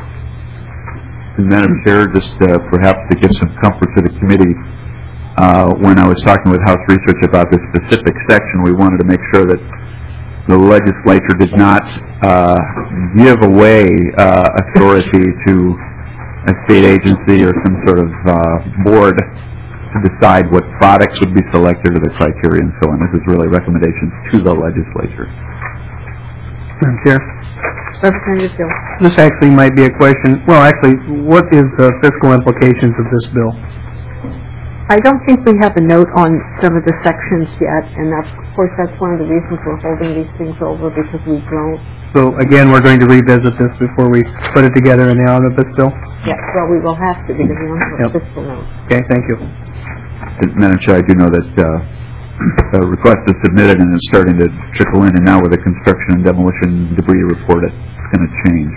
Madam Chair, just perhaps to give some comfort to the committee, when I was talking with House Research about this specific section, we wanted to make sure that the legislature did not give away authority to a state agency or some sort of board to decide what products would be selected or the criteria and so on. This is really recommendations to the legislature. Madam Chair, Representative Gill. this actually might be a question. Well, actually, what is the fiscal implications of this bill? I don't think we have a note on some of the sections yet, and of course that's one of the reasons we're holding these things over, because we don't. So again, we're going to revisit this before we put it together in the omnibus bill? Yes, well, we will have to, because we don't have a fiscal note. Okay, thank you. Madam Chair, I do know that a request is submitted and it's starting to trickle in, and now with the construction and demolition debris report, it's going to change.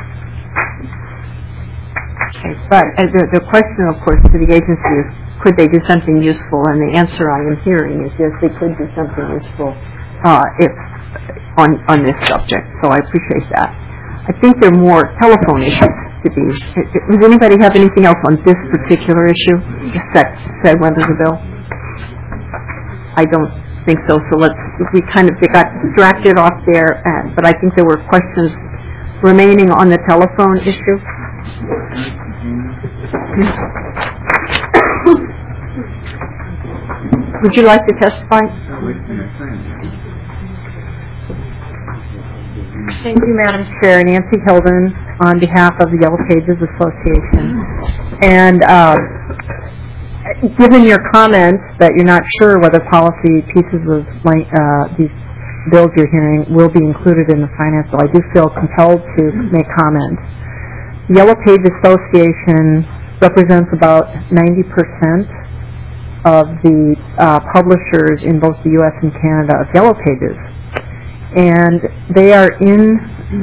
But the question, of course, to the agency is, could they do something useful? And the answer I am hearing is yes, they could do something useful if on this subject. So I appreciate that. I think there are more telephone issues to be. Does anybody have anything else on this particular issue? Said whether the bill? I don't think so. So we kind of got distracted off there, but I think there were questions remaining on the telephone issue. Would you like to testify? Thank you, Madam Chair. Nancy Hilden on behalf of the Yellow Pages Association. And given your comments that you're not sure whether policy pieces of these bills you're hearing will be included in the finance bill, I do feel compelled to make comments. The Yellow Page Association represents about 90% of the publishers in both the U.S. and Canada of Yellow Pages. And they are in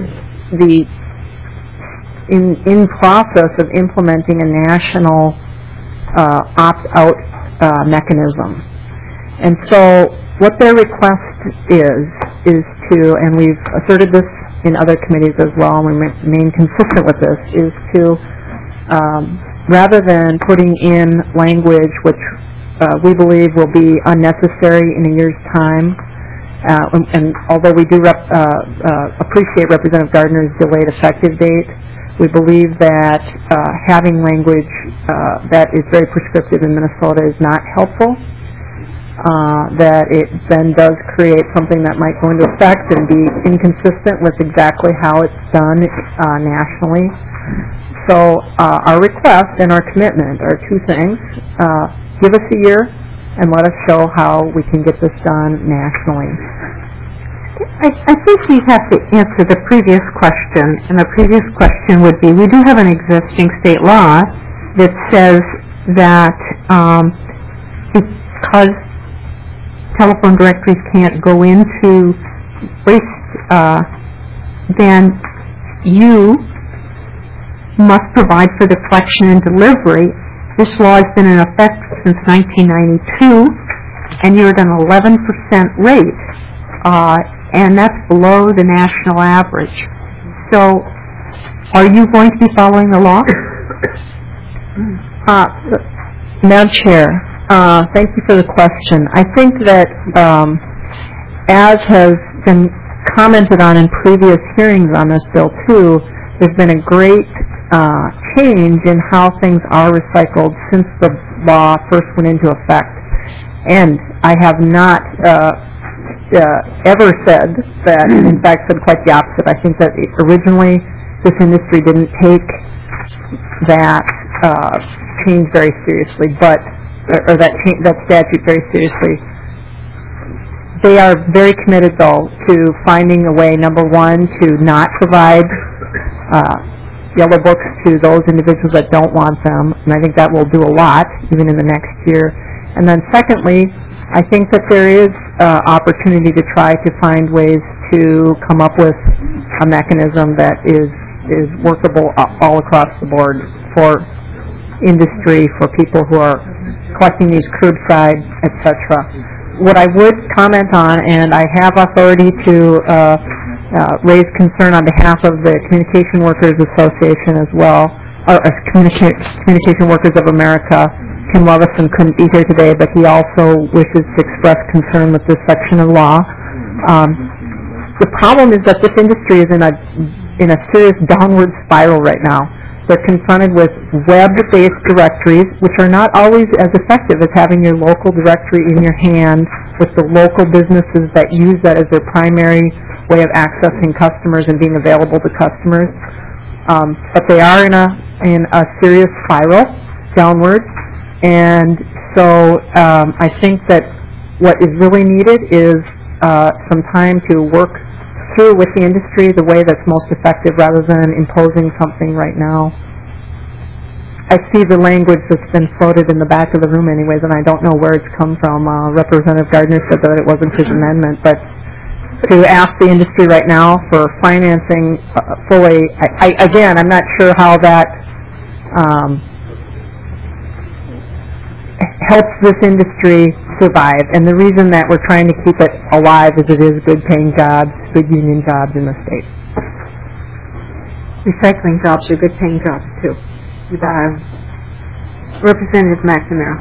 process of implementing a national opt-out mechanism. And so what their request is to, and we've asserted this in other committees as well, and we remain consistent with this, is to, rather than putting in language which we believe will be unnecessary in a year's time, and although we do appreciate Representative Gardner's delayed effective date, we believe that having language that is very prescriptive in Minnesota is not helpful, that it then does create something that might go into effect and be inconsistent with exactly how it's done nationally. So our request and our commitment are two things. Give us a year and let us show how we can get this done nationally. I think we have to answer the previous question, and the previous question would be, we do have an existing state law that says that because telephone directories can't go into waste, then you must provide for the collection and delivery. This law has been in effect since 1992, and you're at an 11% rate, and that's below the national average. So, are you going to be following the law? Madam Chair, thank you for the question. I think that, as has been commented on in previous hearings on this bill too, there's been a great change in how things are recycled since the law first went into effect. And I have not ever said that, in fact said quite the opposite. I think that originally this industry didn't take that change very seriously, or that statute very seriously. They are very committed, though, to finding a way, number one, to not provide yellow books to those individuals that don't want them, and I think that will do a lot, even in the next year. And then secondly, I think that there is opportunity to try to find ways to come up with a mechanism that is workable all across the board for industry, for people who are collecting these curbside, etc. What I would comment on, and I have authority to raise concern on behalf of the Communication Workers Association as well, or Communication Workers of America. Tim Levison couldn't be here today, but he also wishes to express concern with this section of law. The problem is that this industry is in a serious downward spiral right now. they're confronted with web-based directories, which are not always as effective as having your local directory in your hand with the local businesses that use that as their primary way of accessing customers and being available to customers. But they are in a serious spiral downward, and so I think that what is really needed is some time to work through with the industry the way that's most effective rather than imposing something right now. I see the language that's been floated in the back of the room anyways, and I don't know where it's come from. Representative Gardner said that it wasn't his amendment, but to ask the industry right now for financing fully, again, I'm not sure how that helps this industry survive. And the reason that we're trying to keep it alive is it is good-paying jobs, good union jobs in the state. Recycling jobs are good-paying jobs, too. Representative McNamara.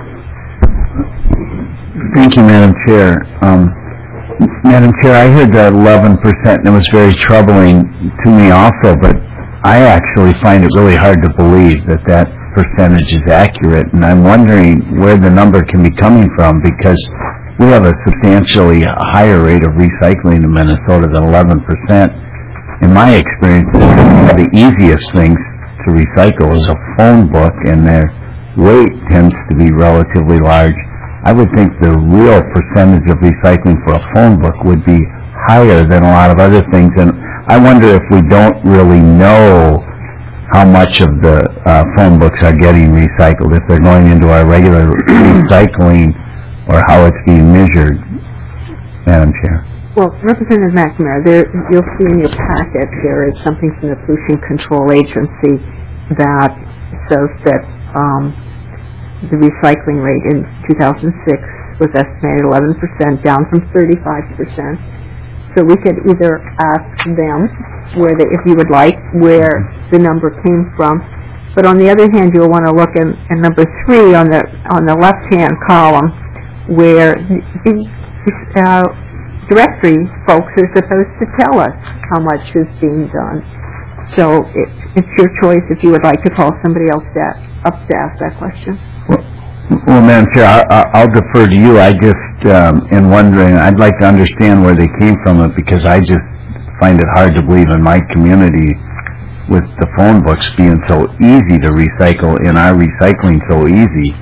Thank you, Madam Chair. Madam Chair, I heard that 11%, and it was very troubling to me also, but I actually find it really hard to believe that that percentage is accurate, and I'm wondering where the number can be coming from, because we have a substantially higher rate of recycling in Minnesota than 11%. In my experience, one of the easiest things to recycle is a phone book, and their weight tends to be relatively large. I would think the real percentage of recycling for a phone book would be higher than a lot of other things, and I wonder if we don't really know how much of the phone books are getting recycled, if they're going into our regular recycling, or how it's being measured, Madam Chair. Well, Representative McNamara, you'll see in your packet there is something from the Pollution Control Agency that says that the recycling rate in 2006 was estimated 11%, down from 35%. So we could either ask them, if you would like, where the number came from. But on the other hand, you'll want to look in number 3 on the left-hand column, where the directory folks are supposed to tell us how much is being done. So it's your choice if you would like to call somebody else up to ask that question. Well, Madam Chair, I'll defer to you. I just am wondering, I'd like to understand where they came from, because I just find it hard to believe in my community, with the phone books being so easy to recycle and our recycling so easy.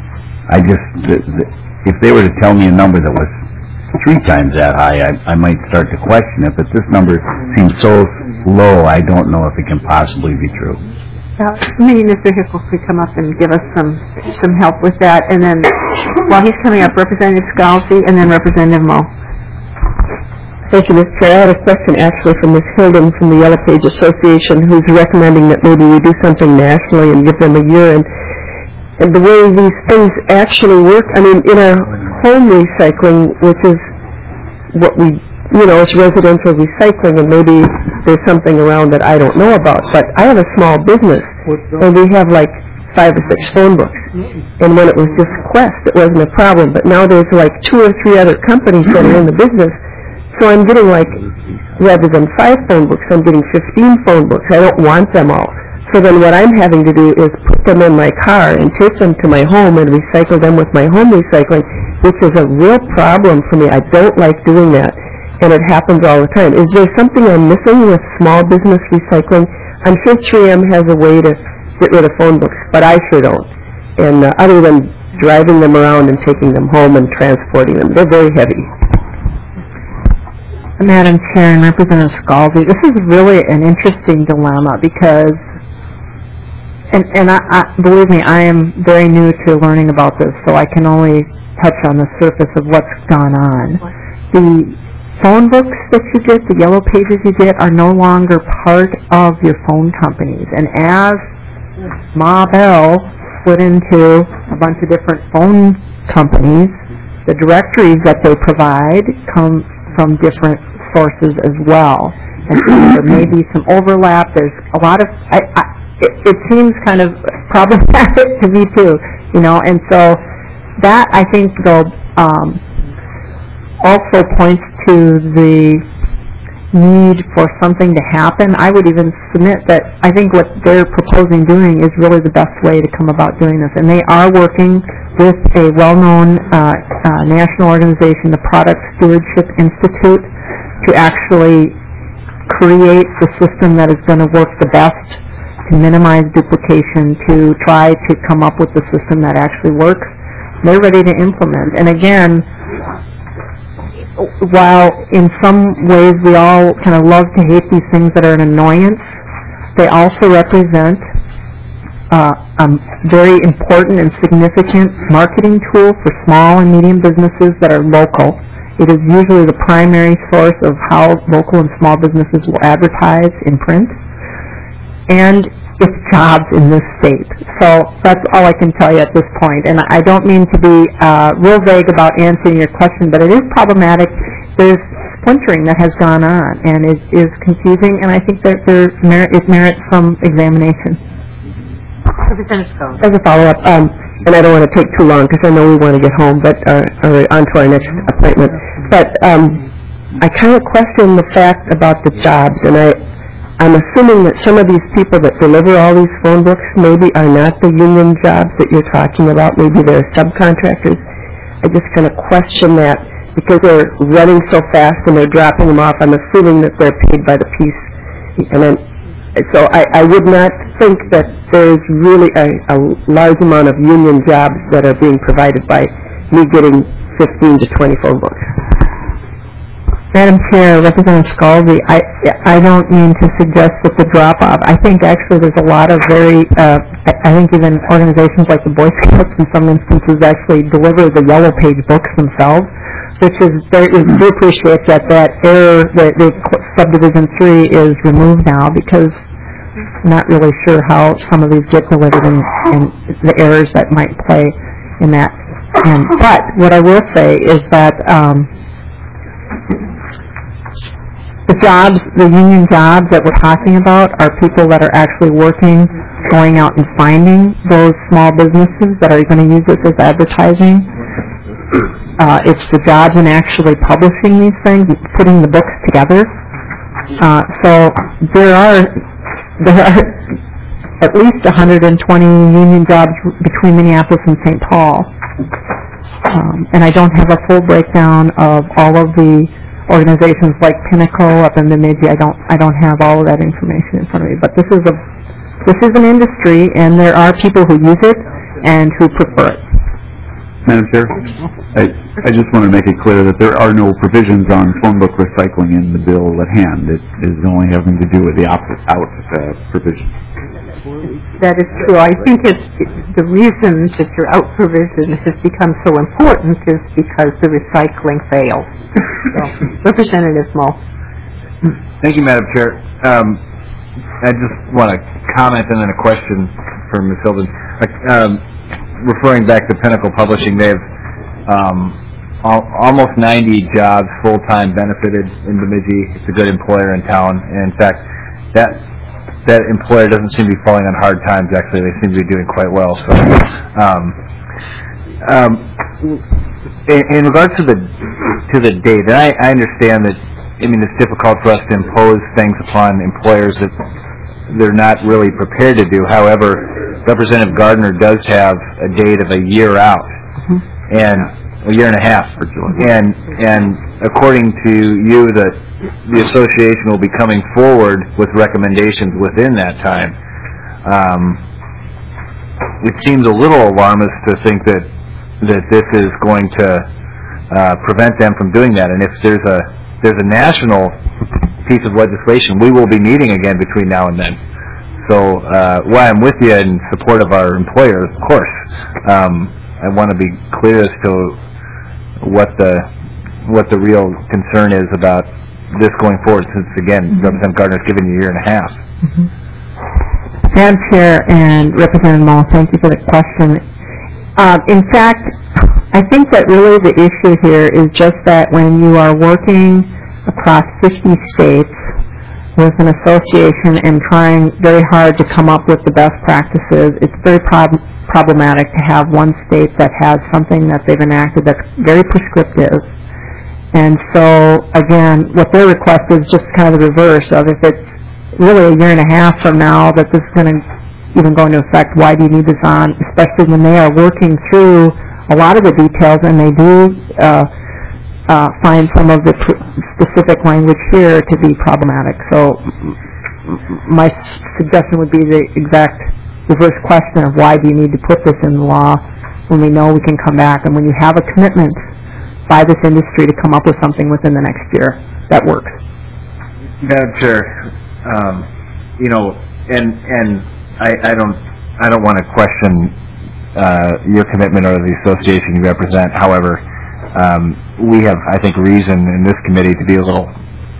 If they were to tell me a number that was 3 times that high, I might start to question it, but this number seems so low, I don't know if it can possibly be true. Maybe Mr. Hickle could come up and give us some help with that, and then while he's coming up, Representative Scalzi, and then Representative Moe. Thank you, Mr. Chair. I had a question actually from Ms. Hilden from the Yellow Page Association, who's recommending that maybe we do something nationally and give them a year. And the way these things actually work, I mean, in our home recycling, which is what we, it's residential recycling, and maybe there's something around that I don't know about, but I have a small business, and we have like 5 or 6 phone books. And when it was just Quest, it wasn't a problem, but now there's like 2 or 3 other companies that are in the business, so I'm getting rather than 5 phone books, I'm getting 15 phone books. I don't want them all. So then what I'm having to do is put them in my car and take them to my home and recycle them with my home recycling, which is a real problem for me. I don't like doing that, and it happens all the time. Is there something I'm missing with small business recycling? I'm sure 3M has a way to get rid of phone books, but I sure don't. And other than driving them around and taking them home and transporting them, they're very heavy. Madam Chair and Representative Scalzi, this is really an interesting dilemma because, and I believe me, I am very new to learning about this, so I can only touch on the surface of what's gone on. The phone books that you get, the yellow pages you get, are no longer part of your phone companies. And as Ma Bell split into a bunch of different phone companies, the directories that they provide come from different sources as well. And so there may be some overlap. There's a lot of, it seems kind of problematic to me too, and so that, I think, though, also points to the need for something to happen, I would even submit that I think what they're proposing doing is really the best way to come about doing this. And they are working with a well-known national organization, the Product Stewardship Institute, to actually create the system that is going to work the best to minimize duplication, to try to come up with the system that actually works. They're ready to implement. And again, while in some ways we all kind of love to hate these things that are an annoyance, they also represent a very important and significant marketing tool for small and medium businesses that are local. It is usually the primary source of how local and small businesses will advertise in print. And it's jobs in this state. So that's all I can tell you at this point. And I don't mean to be real vague about answering your question, but it is problematic. There's splintering that has gone on, and it is confusing, and I think that it merits some examination. Representative Scone. As a follow-up, and I don't want to take too long because I know we want to get home, but or on to our next appointment. But I kind of question the fact about the jobs, and I'm assuming that some of these people that deliver all these phone books maybe are not the union jobs that you're talking about. Maybe they're subcontractors. I just kind of question that because they're running so fast and they're dropping them off. I'm assuming that they're paid by the piece. And then, so I would not think that there's really a large amount of union jobs that are being provided by me getting 15 to 20 phone books. Madam Chair, Representative Scalzi, I don't mean to suggest that the drop-off. I think actually there's a lot of very, I think even organizations like the Boy Scouts in some instances actually deliver the Yellow Page books themselves, which is very, we do appreciate that error, the subdivision 3 is removed now because I'm not really sure how some of these get delivered and the errors that might play in that. But what I will say is that the jobs, the union jobs that we're talking about are people that are actually working, going out and finding those small businesses that are going to use this as advertising. It's the jobs in actually publishing these things, putting the books together. So there are at least 120 union jobs between Minneapolis and St. Paul. And I don't have a full breakdown of all of the organizations like Pinnacle up in Bemidji. I don't have all of that information in front of me. But this is an industry, and there are people who use it and who prefer it. Madam Chair, I just want to make it clear that there are no provisions on phone book recycling in the bill at hand. It is only having to do with the opt-out provision. That is true. I think the reason that your out provision has become so important is because the recycling failed. So, Representative Moe. Thank you, Madam Chair. I just want to comment and then a question for Ms. Hilden. Referring back to Pinnacle Publishing, they have almost 90 jobs full-time benefited in Bemidji. It's a good employer in town, and in fact, that employer doesn't seem to be falling on hard times. Actually, they seem to be doing quite well. So, in regards to the date, and I understand that. I mean, it's difficult for us to impose things upon employers that they're not really prepared to do. However, Representative Gardner does have a date of a year out, and a year and a half, and according to you, the association will be coming forward with recommendations within that time. It seems a little alarmist to think that this is going to prevent them from doing that. And if there's a national piece of legislation, we will be meeting again between now and then. So while I'm with you in support of our employer, of course, I want to be clear as to what the real concern is about this going forward, since again, Representative Gardner's given you a year and a half. Madam Chair and Representative Moe, thank you for the question. In fact, I think that really the issue here is just that when you are working across 50 states with an association and trying very hard to come up with the best practices, it's very problematic to have one state that has something that they've enacted that's very prescriptive And so, again, what their request is just kind of the reverse of if it's really a year and a half from now that this is going to even go into effect, why do you need this on, especially when they are working through a lot of the details and they do find some of the specific language here to be problematic. So my suggestion would be the exact reverse question of why do you need to put this in the law when we know we can come back, and when you have a commitment by this industry to come up with something within the next year that works. Madam Chair, and I don't want to question your commitment or the association you represent. However, we have, I think, reason in this committee to be a little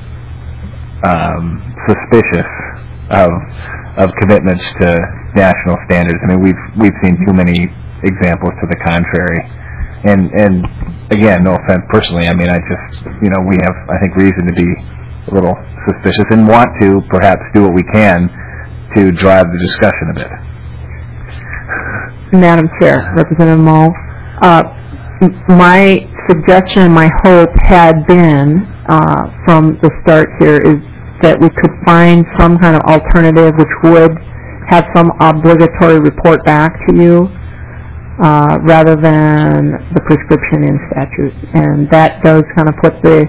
suspicious of commitments to national standards. I mean, we've seen too many examples to the contrary. And again, no offense personally, I mean, we have, I think, reason to be a little suspicious and want to perhaps do what we can to drive the discussion a bit. Madam Chair, Representative Moe, my suggestion, my hope had been from the start here is that we could find some kind of alternative which would have some obligatory report back to you rather than the prescription in statute. And that does kind of put the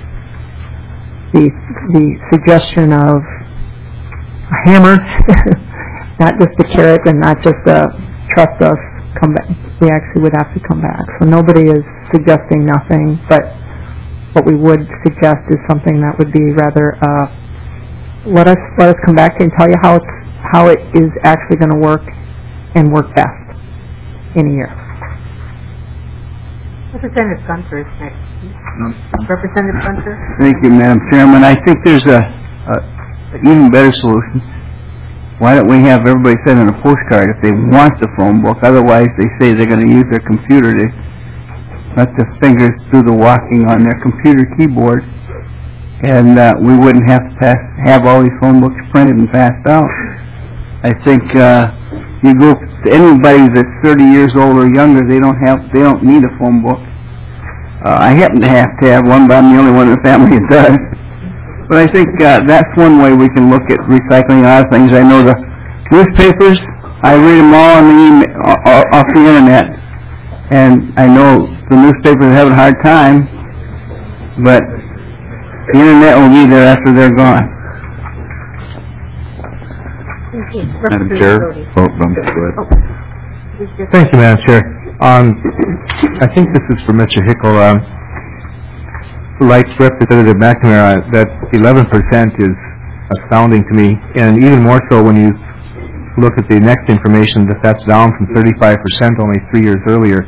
suggestion of a hammer, not just a carrot and not just a trust us, come back. We actually would have to come back. So nobody is suggesting nothing, but what we would suggest is something that would be rather let us come back and tell you how it is actually going to work and work best in a year. Representative Gunter is next. Representative Gunter. Thank you, Madam Chairman. I think there's a even better solution. Why don't we have everybody send in a postcard if they want the phone book? Otherwise, they say they're going to use their computer to let the fingers do the walking on their computer keyboard, and we wouldn't have to have all these phone books printed and passed out. I think you go to anybody that's 30 years old or younger, they don't need a phone book. I happen to have one, but I'm the only one in the family that does. But I think that's one way we can look at recycling a lot of things. I know the newspapers, I read them all on the off the internet, and I know the newspapers are having a hard time, but the internet will be there after they're gone. Madam Chair. Go ahead. Thank you, Madam Chair. I think this is for Mr. Hickel. Like Representative McNamara, that 11% is astounding to me, and even more so when you look at the next information that's down from 35% only 3 years earlier.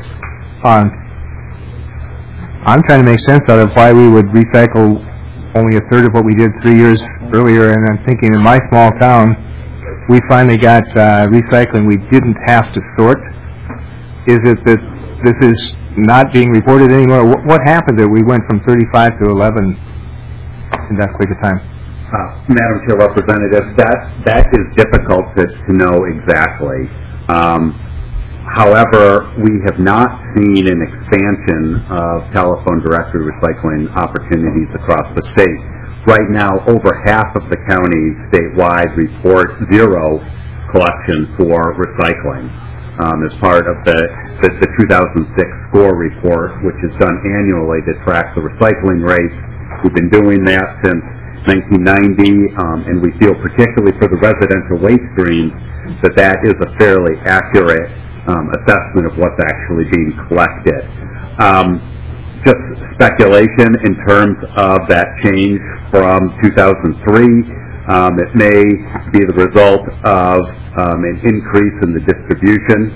I'm trying to make sense out of why we would recycle only a third of what we did 3 years earlier, and I'm thinking in my small town, we finally got recycling we didn't have to sort. Is it that this is not being reported anymore? What happened that we went from 35 to 11 in that quick a time? Madam Chair, Representative, that is difficult to know exactly. However, we have not seen an expansion of telephone directory recycling opportunities across the state. Right now, over half of the counties statewide report zero collection for recycling. As part of the 2006 SCORE report, which is done annually to track the recycling rates. We've been doing that since 1990, and we feel particularly for the residential waste streams that is a fairly accurate assessment of what's actually being collected. Just speculation in terms of that change from 2003. It may be the result of an increase in the distribution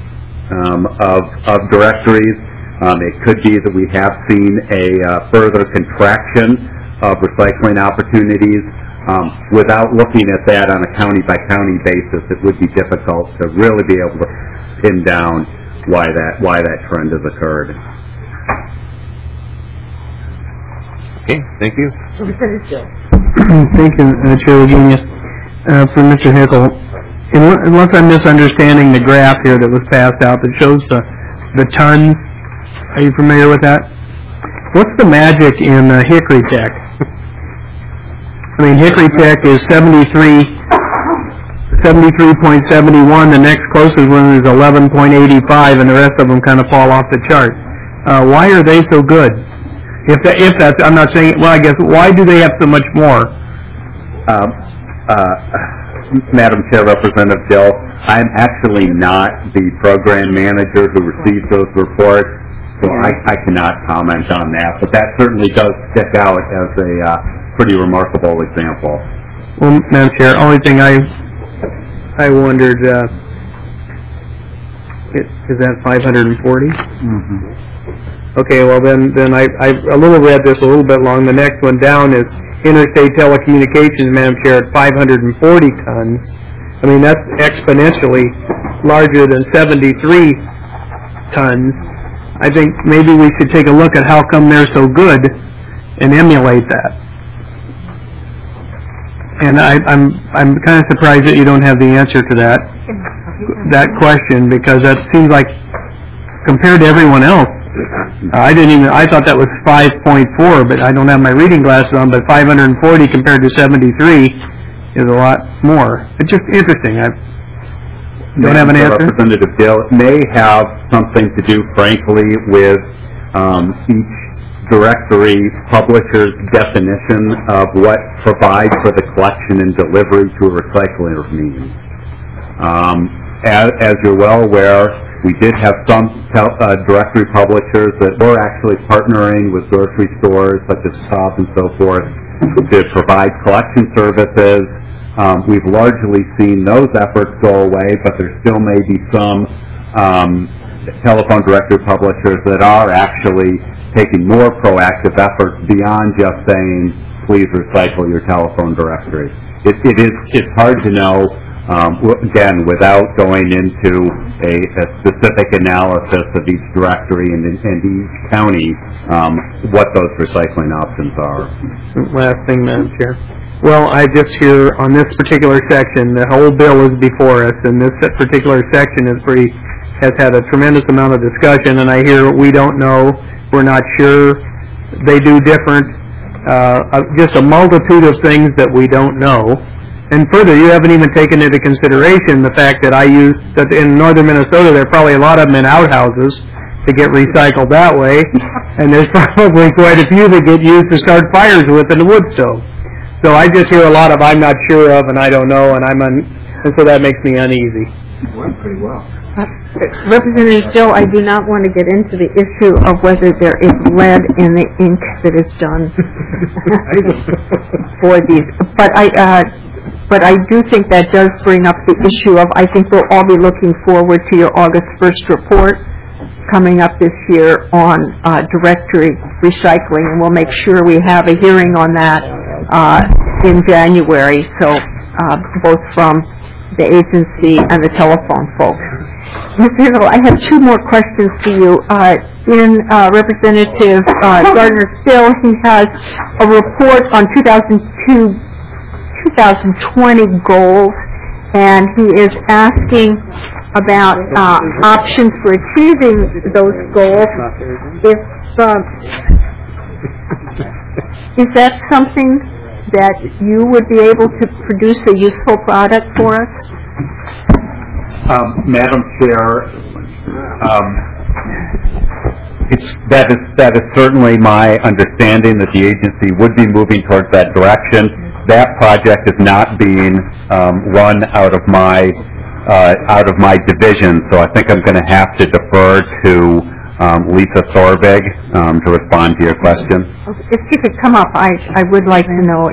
of directories. It could be that we have seen a further contraction of recycling opportunities. Without looking at that on a county-by-county basis, it would be difficult to really be able to pin down why that trend has occurred. Okay, thank you. Thank you, Chair Virginia. For Mr. Hickel, unless I'm misunderstanding the graph here that was passed out that shows the tons, are you familiar with that? what's the magic in Hickory Tech? I mean, Hickory Tech is 73.71. The next closest one is 11.85, and the rest of them kind of fall off the chart. Why are they so good? If that's, I'm not saying. Well, I guess why do they have so much more? Madam Chair, Representative Dill, I'm actually not the program manager who receives those reports, so I cannot comment on that. But that certainly does stick out as a pretty remarkable example. Well, Madam Chair, only thing I wondered, is that 540? Mm-hmm. Okay, well then I a little read this a little bit long. The next one down is interstate telecommunications, Madam Chair, at 540 tons. I mean, that's exponentially larger than 73 tons. I think maybe we should take a look at how come they're so good and emulate that. And I'm kind of surprised that you don't have the answer to that question, because that seems like, compared to everyone else, I thought that was 5.4, but I don't have my reading glasses on, but 540 compared to 73 is a lot more. It's just interesting. I don't have an answer. Representative Dill, it may have something to do, frankly, with each directory publisher's definition of what provides for the collection and delivery to a recycler means. As you're well aware, we did have some directory publishers that were actually partnering with grocery stores such as Cobb and so forth to provide collection services. We've largely seen those efforts go away, but there still may be some telephone directory publishers that are actually taking more proactive efforts beyond just saying, please recycle your telephone directory. It's hard to know, again, without going into a specific analysis of each directory and each county, what those recycling options are. Last thing, Madam Chair. Well, I just hear on this particular section, the whole bill is before us, and this particular section has had a tremendous amount of discussion, and I hear we don't know, we're not sure, they do different, just a multitude of things that we don't know. And further, you haven't even taken into consideration the fact that that in northern Minnesota, there are probably a lot of them in outhouses to get recycled that way, and there's probably quite a few that get used to start fires with in the wood stove. So I just hear a lot of I'm not sure of and I don't know, and so that makes me uneasy. Went pretty well. Representative Dill, I do not want to get into the issue of whether there is lead in the ink that is done for these, but I do think that does bring up the issue of, I think we'll all be looking forward to your August 1st report coming up this year on directory recycling, and we'll make sure we have a hearing on that in January, so both from the agency and the telephone folks. Mr. Hill, I have two more questions to you. In Representative Gardner's bill, he has a report on 2020 goals, and he is asking about options for achieving those goals. Is that something that you would be able to produce a useful product for us? Madam Chair, that is certainly my understanding that the agency would be moving towards that direction. That project is not being run out of my division, so I think I'm going to have to defer to Lisa Thorvig to respond to your question. If she could come up, I would like to know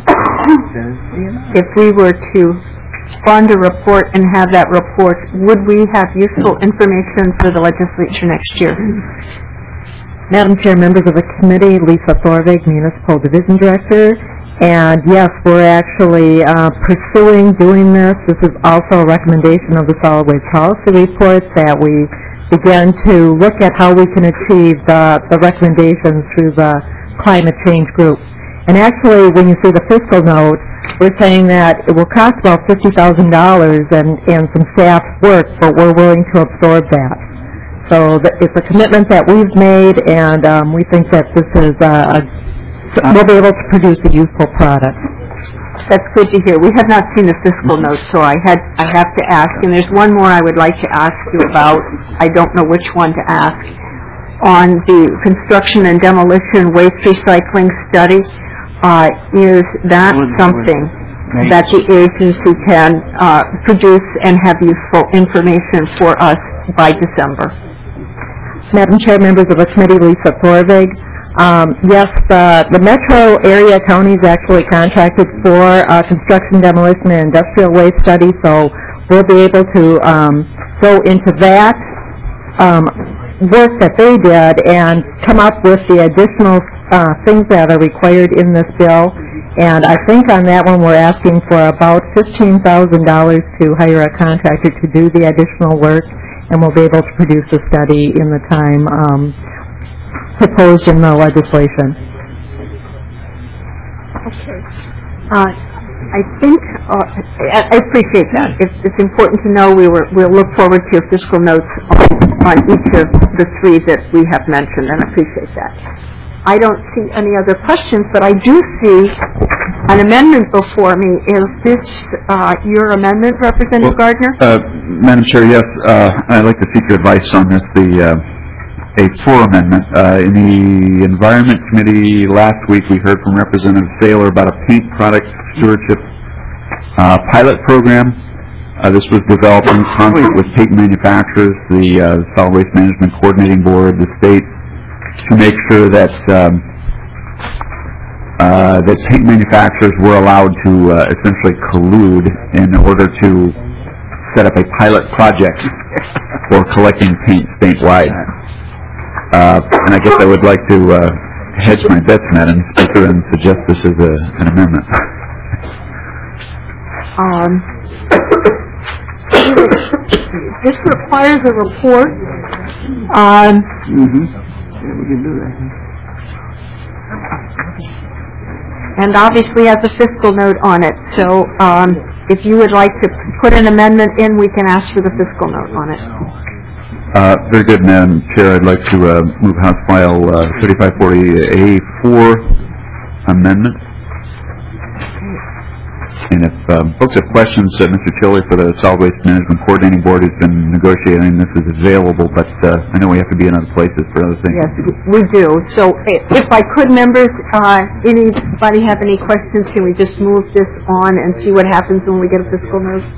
if we were to fund a report and have that report, would we have useful information for the legislature next year? Madam Chair, members of the committee, Lisa Thorvig, Municipal Division Director, and yes, we're actually pursuing doing this. This is also a recommendation of the Solid Waste Policy Report that we begin to look at how we can achieve the recommendations through the Climate Change Group. And actually, when you see the fiscal note, we're saying that it will cost about $50,000 and some staff work, but we're willing to absorb that. So it's a commitment that we've made, and we think that this is we'll be able to produce a useful product. That's good to hear. We have not seen the fiscal note, so I have to ask. And there's one more I would like to ask you about. I don't know which one to ask. On the construction and demolition waste recycling study, is that something that the agency can produce and have useful information for us by December? Madam Chair, members of the committee, Lisa Thorvig. Yes, the metro area counties actually contracted for construction, demolition, and industrial waste study, so we'll be able to go into that work that they did and come up with the additional things that are required in this bill. And I think on that one we're asking for about $15,000 to hire a contractor to do the additional work, and we'll be able to produce a study in the time proposed in the legislation. Okay. I think I appreciate that. It's important to know. We'll look forward to your fiscal notes on each of the three that we have mentioned, and I appreciate that. I don't see any other questions, but I do see an amendment before me. Is this your amendment, Representative Gardner? Madam Chair, yes. I'd like to seek your advice on this. A floor amendment. In the Environment Committee last week, we heard from Representative Saylor about a paint product stewardship pilot program. This was developed in concert with paint manufacturers, the Solid Waste Management Coordinating Board, the state, to make sure that that paint manufacturers were allowed to essentially collude in order to set up a pilot project for collecting paint statewide. And I guess I would like to hedge my bets, Madam Speaker, and suggest this as an amendment. This requires a report. We can do that. And obviously has a fiscal note on it. So if you would like to put an amendment in, we can ask for the fiscal note on it. Very good, Madam Chair. I'd like to move House File 3540A4 amendment. And if folks have questions, Mr. Chile for the Solid Waste Management Coordinating Board has been negotiating. This is available, but I know we have to be in other places for other things. Yes, we do. So if I could, members, anybody have any questions? Can we just move this on and see what happens when we get a fiscal note?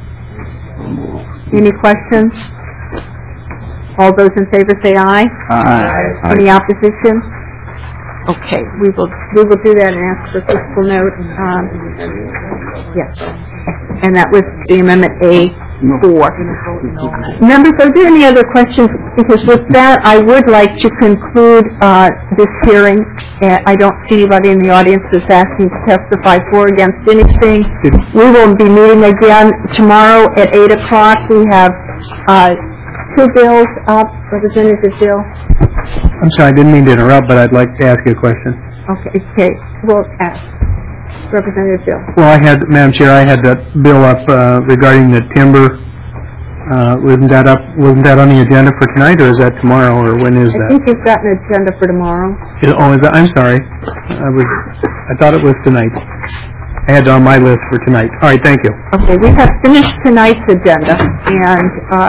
Any questions? All those in favor say aye. Aye. Any opposition? Okay, we will do that and ask for fiscal note. Yes, and that was the amendment A4. Members, are there any other questions? Because with that, I would like to conclude this hearing. I don't see anybody in the audience that's asking to testify for or against anything. We will be meeting again tomorrow at 8 o'clock. We have two bills up. Representative Bill. I'm sorry, I didn't mean to interrupt, but I'd like to ask you a question. Okay, we'll ask. Representative Bill. Well, Madam Chair, I had that bill up regarding the timber. Wasn't that on the agenda for tonight, or is that tomorrow, or when is that? I think you've got an agenda for tomorrow. Is that? I'm sorry. I thought it was tonight. I had it on my list for tonight. All right, thank you. Okay, we have finished tonight's agenda, and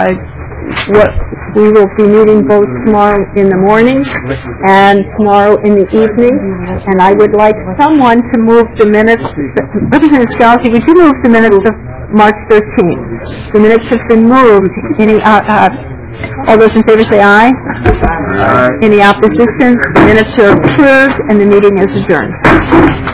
we will be meeting both tomorrow in the morning and tomorrow in the evening. And I would like someone to move the minutes. Representative Scalzi, would you move the minutes of March 13th? The minutes have been moved. All those in favor say aye. Aye. Any opposition? The minutes are approved, and the meeting is adjourned.